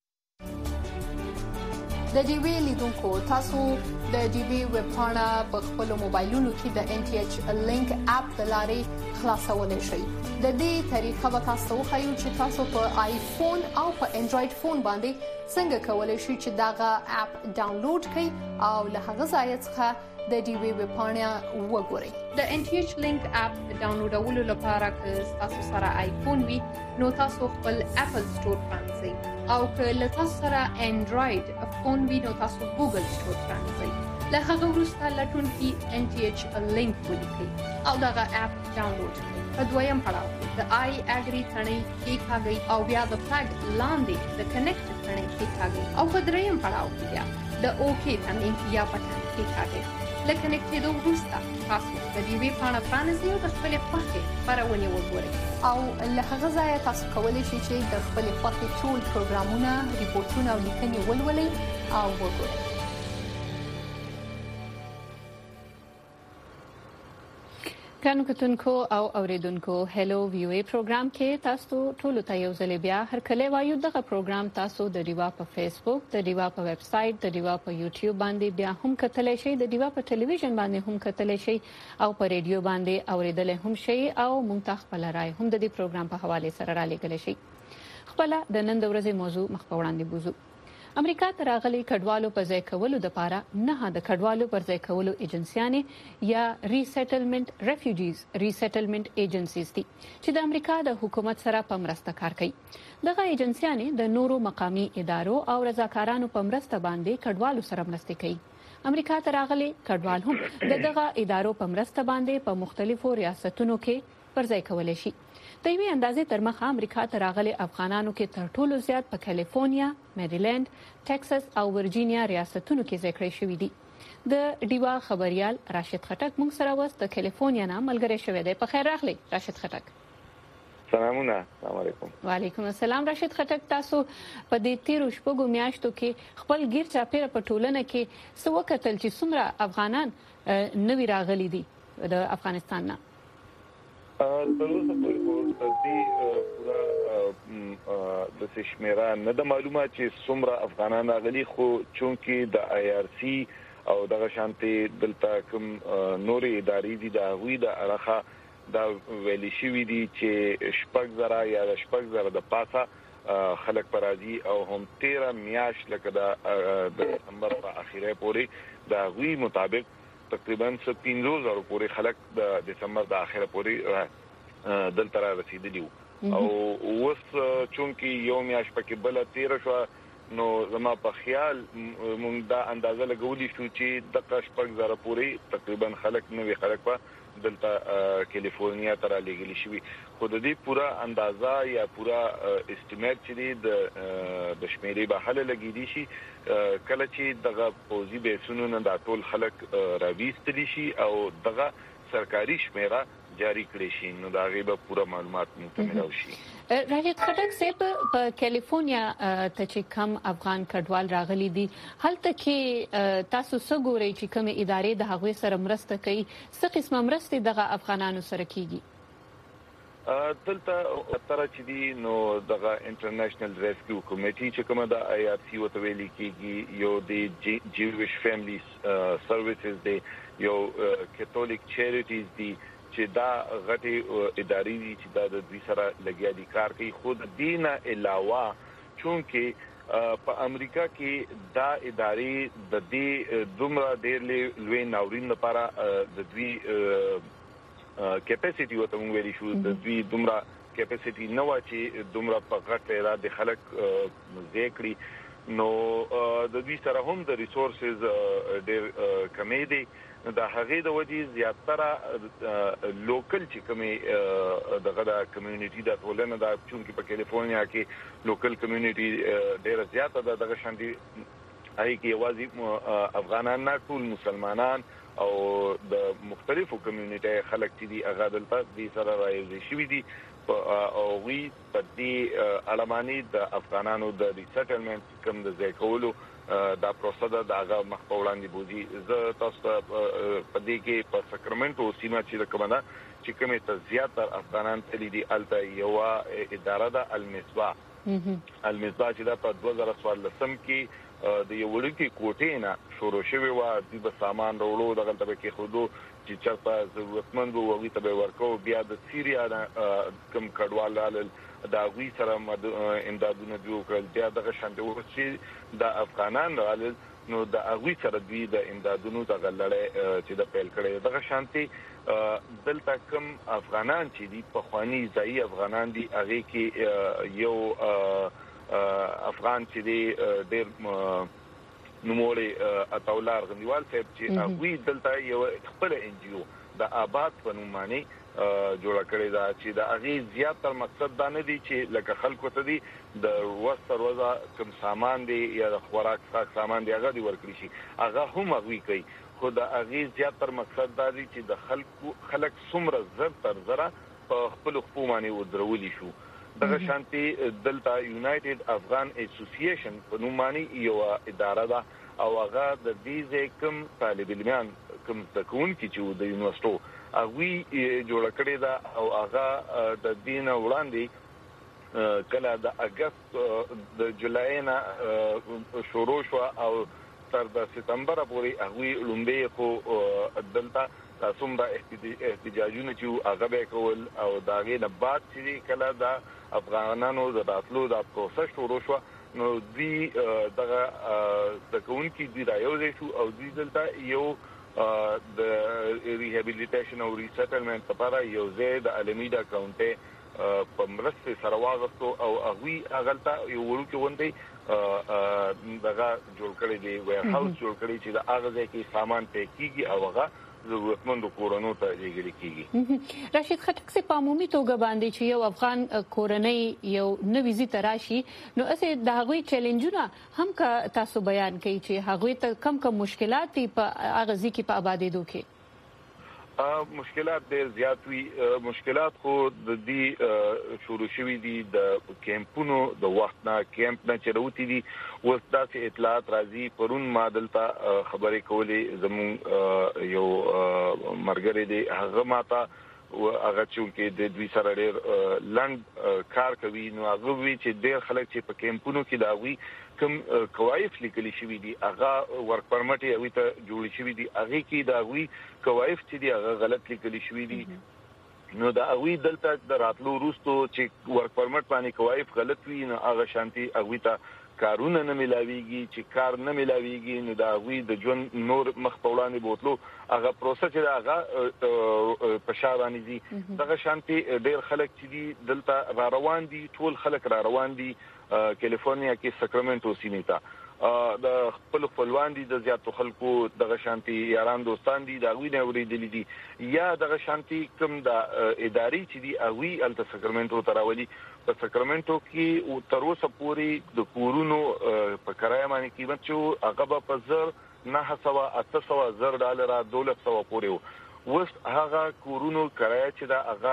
د ډي وی لیدونکو تاسو د ډي وی ویب پاڼه په خپل موبایلونو کې د ان ټي ایچ لینک اپ د لارې خلاصولای شئ. د دې طریقه به تاسو وښایو چې تاسو په آیفون او په انډراید فون باندې څنګه کولای شئ چې داغه اپ ډاونلوډ کړئ او له هغه ځای څخه د ډي وی ویب پاڼه وګورئ. د ان ټي ایچ لینک اپ ډاونلوډولو لپاره که تاسو سره آیفون وي نو تاسو خپل اپل سٹور پرانځئ او که له تاسو سره انډراید فون وي نو تاسو ګوګل سٹور پرانځئ. له هغه وروسته لټونکي ان ټي ایچ لینک ولیکئ او دغه اپ ډاونلوډ کړئ. په دویم پړاو کې د آی اګری تڼۍ کېکاږئ او بیا د فلګ لاندې د کنیکټ تڼۍ کېکاږئ او په دریم پړاو کې بیا د اوکې تڼۍ یا بټن کېکاږئ. له کنیکټ کېدو وروسته تاسو د ډي وی پاڼه پرانیزئ او د خپلې خوښې خپرونې وګورئ او له هغه ځایه تاسو کولی شئ چې د خپلې خوښې ټول پروګرامونه، ریپورټونه او لیکنې ولولئ او وګورئ. ګرانو کتونکو او اوریدونکو هلو وی او ای پروګرام کې تاسو ټول ته یو ځل بیا هر کله وایو دغه پروګرام تاسو د ډیوا په فیسبوک، د ډیوا په ویب سټ، د ډیوا په یوټیوب باندې بیا هم کتلای شئ، د ډیوا په ټلویزیون باندې هم کتلای شئ او په ریډیو باندې اوریدل هم شئ او مونږ ته خپل رائے هم د دې پروګرام په حواله سره را لېږل شئ. خپل د نن د ورځې موضوع مخ په وړاندې بوزو. امریکا ته راغلي کډوالو په ځای کولو لپاره نه د کډوالو پر ځای کولو ایجنسیانې یا ریسټلمنت ریفیوجیز ریسټلمنت ایجنسیز دي چې د امریکا د حکومت سره په مرسته کار کوي. دغه ایجنسیانې د نورو مقامی ادارو او رضاکارانو په مرسته باندې کډوالو سره مرسته کوي. امریکا ته راغلي کډوال هم دغه ادارو په مرسته باندې په مختلفو ریاستونو کې پر ځای کولای شي. د یوې اندازې تر مخه امریکا ته راغلي افغانانو کې تر ټولو زیات په کالیفورنیا، میریلند، ټکساس او ورجینیا ریاستونو کې ځای کړی شوی دي. د ډیوا خبريال راشد خټک موږ سره وست د کالیفورنیا نه ملګری شوی دی. په خیر راغلی راشد خټک. سلامونه. السلام علیکم. وعلیکم السلام. راشد خټک، تاسو په دې 13 شپږو میاشتو کې خپل غیر چاپیره په ټولنه کې څه وکتل چې څومره افغانان نوی راغلي دي د افغانستان نه؟ تروسه پورې د دې پورا د شمیره نه د معلومات چې څومره افغانان راغلي، خو چونکې د آی آر سی او دغه شانتي دلته کوم نورې ادارې دي د هغوی د اړخه دا ویلي شوی دي چې شپږ زره یا شپږ زره د پاسه خلک پراځي او هم 13 میاش لکه د دسمبر په اخیره پورې دا غوي مطابق تقریبا 15,000 پورې خلک د دسمبر د اخیره پورې دلته را رسیدلی او اوس چونکی یو میاش پکې بل 13 شو نو زما په خیال مونږ دا اندازه لګولې شو چې د شپږ زره پورې تقریبا خلک نوې خلک په دلته کیلیفورنیا ته رالېږلي شوي خو د دې پوره اندازه یا پوره استیمیټ چې دی د شمیرې به حل لګېدي شي کله چې دغه پوزي بیسونو نه دا ټول خلک راویستلی شي او دغه سرکاري شمیره جاری کړی شي نو دا غیبه پوره معلومات متمرو شي راجد خټک صاحب په کیلیفورنیا ته چې کم افغان کډوال راغلي دي هلته کې تاسو څه ګورئ چې کوم ادارې د هغوی سره مرسته کوي څه قسمه مرسته دغه افغانانو سره کیږي دلته تر چې دی نو دغه انټرنیشنل ریسکیو کمیټي چې کومه د آی آر سی وته ویلي کیږي یو د جیویش فیملیز سرویسز دی یو کاتولیک چیریټیز دی چې دا غټي ادارې دي چې دا د دوی سره لګیا دي کار کوي خود دینه علاوه چونکه په امریکا کې دا ادارې د دې دومره ډېر لوی ناورین لپاره د دوی کیپاسټي وته موږ ویل شو د دوی دومره کیپاسټي نو چې دومره په غټه را د خلک ذکرې نو د دوی سره هم د ریسورسز ډېر کمې دي دا هغه د وجې زیاتره لوکل چې کومه دغه د کمیونټي د ټولنه د چونکی په کیلیفورنیا کې لوکل کمیونټي ډېر زیاته ده دغه شاندي هغه کې یوازې افغانان نه ټول مسلمانان او د مختلفو کمیونټي خلک چې دي هغه دلته د سره راځي شوی دي او وی په دې علماني د افغانانو د ریسټلمنټ کوم د ځای کولو دا پروسه د هغه مخ په وړاندې بوزي زه تاسو په دې کې په ساکرامنټو سیمه چې کومه چې کومه ته زیاتره افغانان تللی دي الته یو اداره د المصباح چې دا په 2014 کې د یو وړوکی کوټې نه شروع شوی و د به سامان وروړو دغه ته کې خودو چې چرته ضرورتمند وو وي ته ورکو بیا د سیریا کم کډوال دا غوي سره امدادونه جوړ بیا دغه شانته ورسي د افغانان رالل نو د غوي سره دوی د امدادونو د غلړې چې د پیل کړي دغه شانتي دلته کم افغانان چې دي په خواني ځای افغانان دي هغه کې یو افغان چې دی ډېر نوموړي اتولار غنیوال صاحب چې هغه دلته یو خپل ان جی او د آباد په نوم باندې جوړ کړی دا چې د هغه زیاتره مقصد دا نه دی چې لکه خلکو ته دی د وستر وزا کوم سامان دی یا د خوراک سامان دی هغه دی ورکړي شي هغه هم هغه کوي خو د هغه زیاتره مقصد دا دی چې د خلک څومره زر تر زره په خپل خپومانی ودرولي شو دغه شانتي دلته یونایټډ افغان اسوسییشن په نوم باندې یو اداره ده او هغه د دې ځکم طالب علمان کوم تکون کې چې د یونیورسيټو هغه جوړ کړی دا او هغه د دین وړاندې کله د اگست د جولای نه شروع شو او تر د سپتمبر پورې هغه لومبه خو دلته تاسو د احتجاجونه چې هغه به کول او داغه نه بعد چې کله د افغانانو د راتلو د پروسس شروع شو نو دوی دغه د کونکي دی رايوځي شو او دوی دلته یو د ریهابیلیټیشن او ریسټلمنټ لپاره یو ځای د الیمیډا کاونټي په مرسته سره واغستو او هغه غلطه یو ورکه وندي دغه جوړ کړی دی ویر هاوس جوړ کړی چې د هغه ځای کې سامان پې کیږي او هغه ضرورتمند کورونو ته لېږل کیږي راشد خټک سي په عمومي توګه باندې چې یو افغان کورنۍ یو نوې زی تراشي نو اسه د هغوی چیلنجونه هم کا تاسو بیان کوي چې هغوی ته کم مشکلات په هغه ځای کې په آبادېدو کې مشکلات ډېر زیات وي مشکلات خو د دې شروع شوي دي د کیمپونو د وخت نه کیمپ نه چروتی دي اوس داسې اطلاعات راځي پرون مادلته خبرې کولې زمون یو مرګري دي هغه ماته هغه چې د دوی سره ډېر لند کار کوي نو هغه وی چې ډېر خلک چې په کیمپونو کې دا وی کوم کوایف لیکلي شوی دي هغه ورک پرمټ یې وي ته جوړ شوی دي هغه کې دا وی کوایف چې دی هغه غلط لیکلي شوی دي نو دا اوی دلته د راتلو وروسته چې ورک پرمټ باندې کوایف غلط وي نو هغه شانتي اوی ته کارونه نه ملاويږي چې کار نه ملاويږي نو دا اوی د جون نور مخ په وړاندې بوتلو هغه پروسس چې هغه په شاوانی دي دغه شانتي ډېر خلک چې دي دلته را روان دي ټول خلک را روان دي کیلیفورنیا کې ساکرامنټو سیمې ته د خپل خپلوان دي د زیاتو خلکو دغه شانتي یاران دوستان دي دا وینه ورېدلې دي یا دغه شانتي کوم د اداري چې دي اوی الته ساکرامنټو تراولي په ساکرامنټو کې او تر اوسه پورې د کورونو په کرایه باندې قیمت چې هغه په زر $900 $1200 پورې وست هغه کورونو کرایه چې دا هغه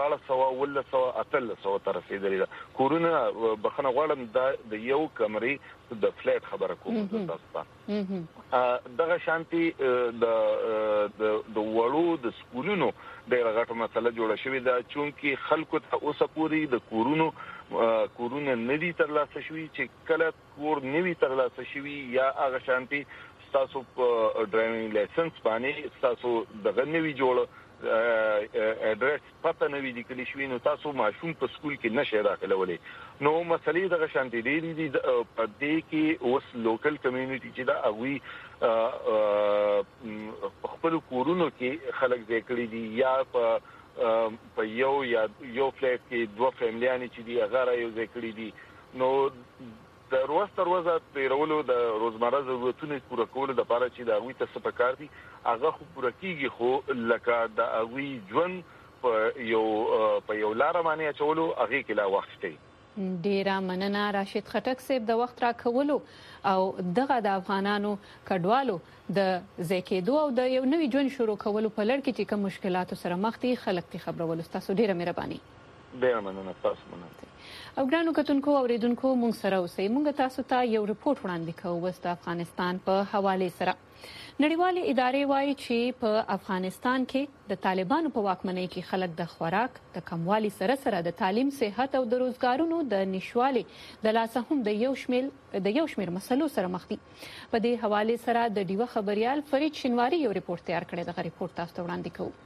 1400 تر رسیدلی ده کورونه بخنه غواړم د یو کمرې د فلیټ خبره کوم تاسو ته دغه شانتي د وړو د سکولونو ډېر غټه مسله جوړه شوې ده چې خلکو ته اوسه پوری د کورونه ندي ترلاسه شوي چې کله کور نوي ترلاسه شوي یا هغه شانتي تاسو په ډرایوینګ لایسنس باندې تاسو دغه نوی جوړ اډرس پته نوی لیکل شوی نو تاسو ماشوم په سکول کې نشئ داخلولای نو مسلې دغه شانتي دي په دې کې اوس لوکل کمیونټي چې دا اوی خپل کورونو کې خلک ځکړي دي یا په یو فلیټ کې دوه فیملیانې چې دي هغه یو ځکړي دي نو د روزه پیرولو د روزمره ضرورتونو پوره کولو لپاره چې دا وی تاسو په کار دي هغه خو پوره کیږي خو لکه د اوی ژوند په یو لار باندې چولو هغه کې لا وخت دی ډیره مننه راشد خټک صاحب د وخت را کولو او دغه د افغانانو کډوالو د زکیدو او د یو نوې ژوند شروع کولو په لړ کې چې کوم مشکلات سره مخ دي خلک ته خبرول تاسو ډیره مهرباني ډیره مننه تاسو مننه او ګرانو کتونکو اوریدونکو مونږ سره اوسئ مونږ تاسو ته یو رپورت وړاندې کوو د افغانستان په حواله سره نړیوالې ادارې وایي چې په افغانستان کې د طالبانو په واکمنۍ کې خلک د خوراک د کموالي سره د تعلیم صحت او د روزګارونو د نشوالي د لاسه هم د یو شمیر مسلو سره مخ دي په دې حواله سره د ډیوه خبريال فرید شینواری یو رپورت تیار کړی د رپورت تاسو ته وړاندې کوو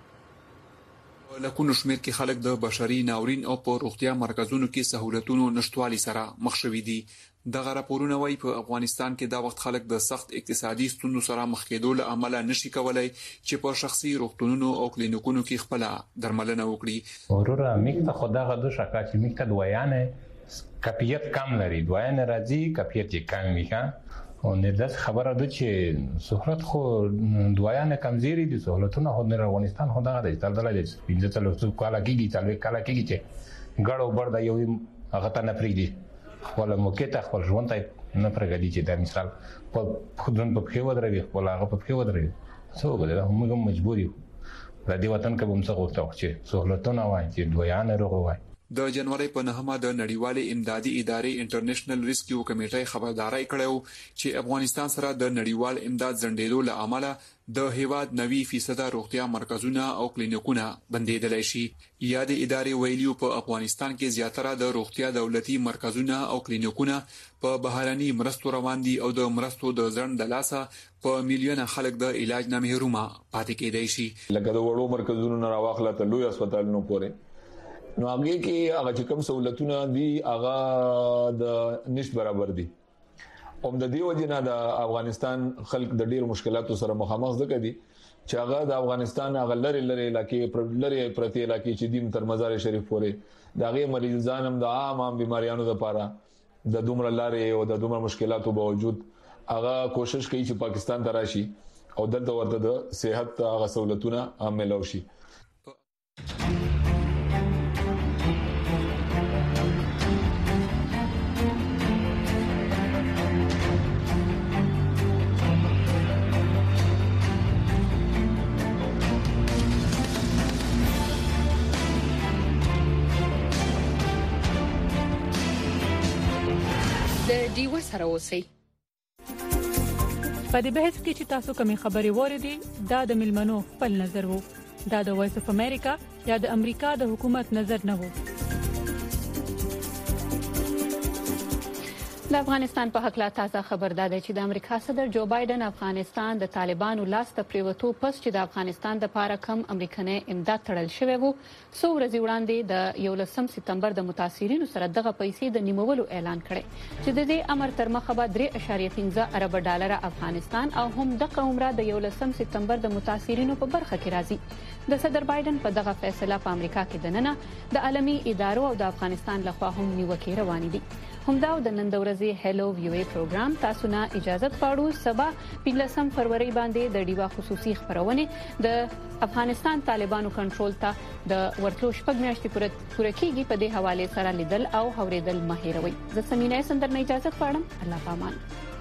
لکونو شمیر کې خلک د بشري ناورین او په روغتیا مرکزونو کې سہولتونو نشټوالي سره مخ شوي دي دغه راپورونه وايي په افغانستان کې دا وخت خلک د سخت اقتصادي ستونزو سره مخ کېدو له امله نشي کولای چې په شخصي روغتونونو او کلینیکونو کې خپل درملنه وکړي ورور میکته خدای غو شکا چې میکته دویانه کپیت کم لري دویانه راځي کپیت کم میکا او نه د خبره ده چې سہولت خو دویانه کمزوري دي سہولتونه خو نه افغانستان خو دغه د تل دلته 15 کاله کېږي چې غړو بردا یو هغه ته نه پریږدي خپل موکته خپل ژوند ته نه پرګدي چې د مثال په خودن په خو ودروي خپل هغه په خو ودروي څو غوډه موږ مجبور یو د دې وطن کې هم څه غوښتو چې سہولتونه وایي چې دویانه روغ وایي د جنوري په 9 د نړیوالې امدادي ادارې انټرنیشنل ریسکیو کمیټې خبرداري کړو چې افغانستان سره د نړیوال امداد ځنډېدو له امله د هیواد 90% روغتیا مرکزونه او کلینیکونه بندیدل شي یاد ادارې ویلیو په افغانستان کې زیاتره د روغتیا دولتي مرکزونه او کلینیکونه په بهراني مرستو روان دي او د مرستو د ځند د لاسه په میلیونه خلک د علاج نه محرومه پاتې کېدای شي لکه د وړو مرکزونو نه راوخله ته لوی هسپتالونو پورې نو هغه کې هغه چې کوم سہولتونه دي هغه د نش برابر دي اوم د دې وجنه د افغانستان خلک د ډیر مشکلاتو سره مخامخ ځکه دي چې هغه د افغانستان هغه لری علاقې پرتی علاقې چې دیم تر مزار شریف پورې د هغه مریضان هم د عام بیماریانو لپاره د دومره لارې او د دومره مشکلاتو باوجود هغه کوشش کوي چې پاکستان ته راشي او دلته ورته د صحت هغه سہولتونه عاملو شي ډیوه سره اوسئ په دې بحث کې چې تاسو کومې خبرې وریدي دا د ملمنو خپل نظر وو دا د وایس اف امریکا یا د امریکا د حکومت نظر نه وو د افغانستان په حق لا تازه خبر ده چې د امریکا صدر جو بایدن افغانستان د طالبانو لاس ته پریوتو پس چې د افغانستان د پاره کم امریکایي امداد تړل شوی وو څو ورځې وړاندې د 11 سپتمبر د متاثرینو سره دغه پیسې د نیمولو اعلان کړي چې د دې امر تر مخه به 3.15 ارب ډالر افغانستان او هم د عمره د 11 سپتمبر د متاثرینو په برخه کې راځي د صدر بایدن په دغه فیصله په امریکا کې د نننه د عالمي ادارو او د افغانستان لخوا هم نیوکې روانې دي همدا د نن د ورځې هلو ویو ای پروګرام تاسو نه اجازه غواړو سبا 15 فروری باندې د ډیوا خصوصي خبرونه د افغانستان طالبانو کنټرول ته د ورتلو شپږ میاشتې پوره کیږي په دې حواله سره لیدل او اوریدل مهیروي زه سمینه سندرنه اجازه غواړم الله پامان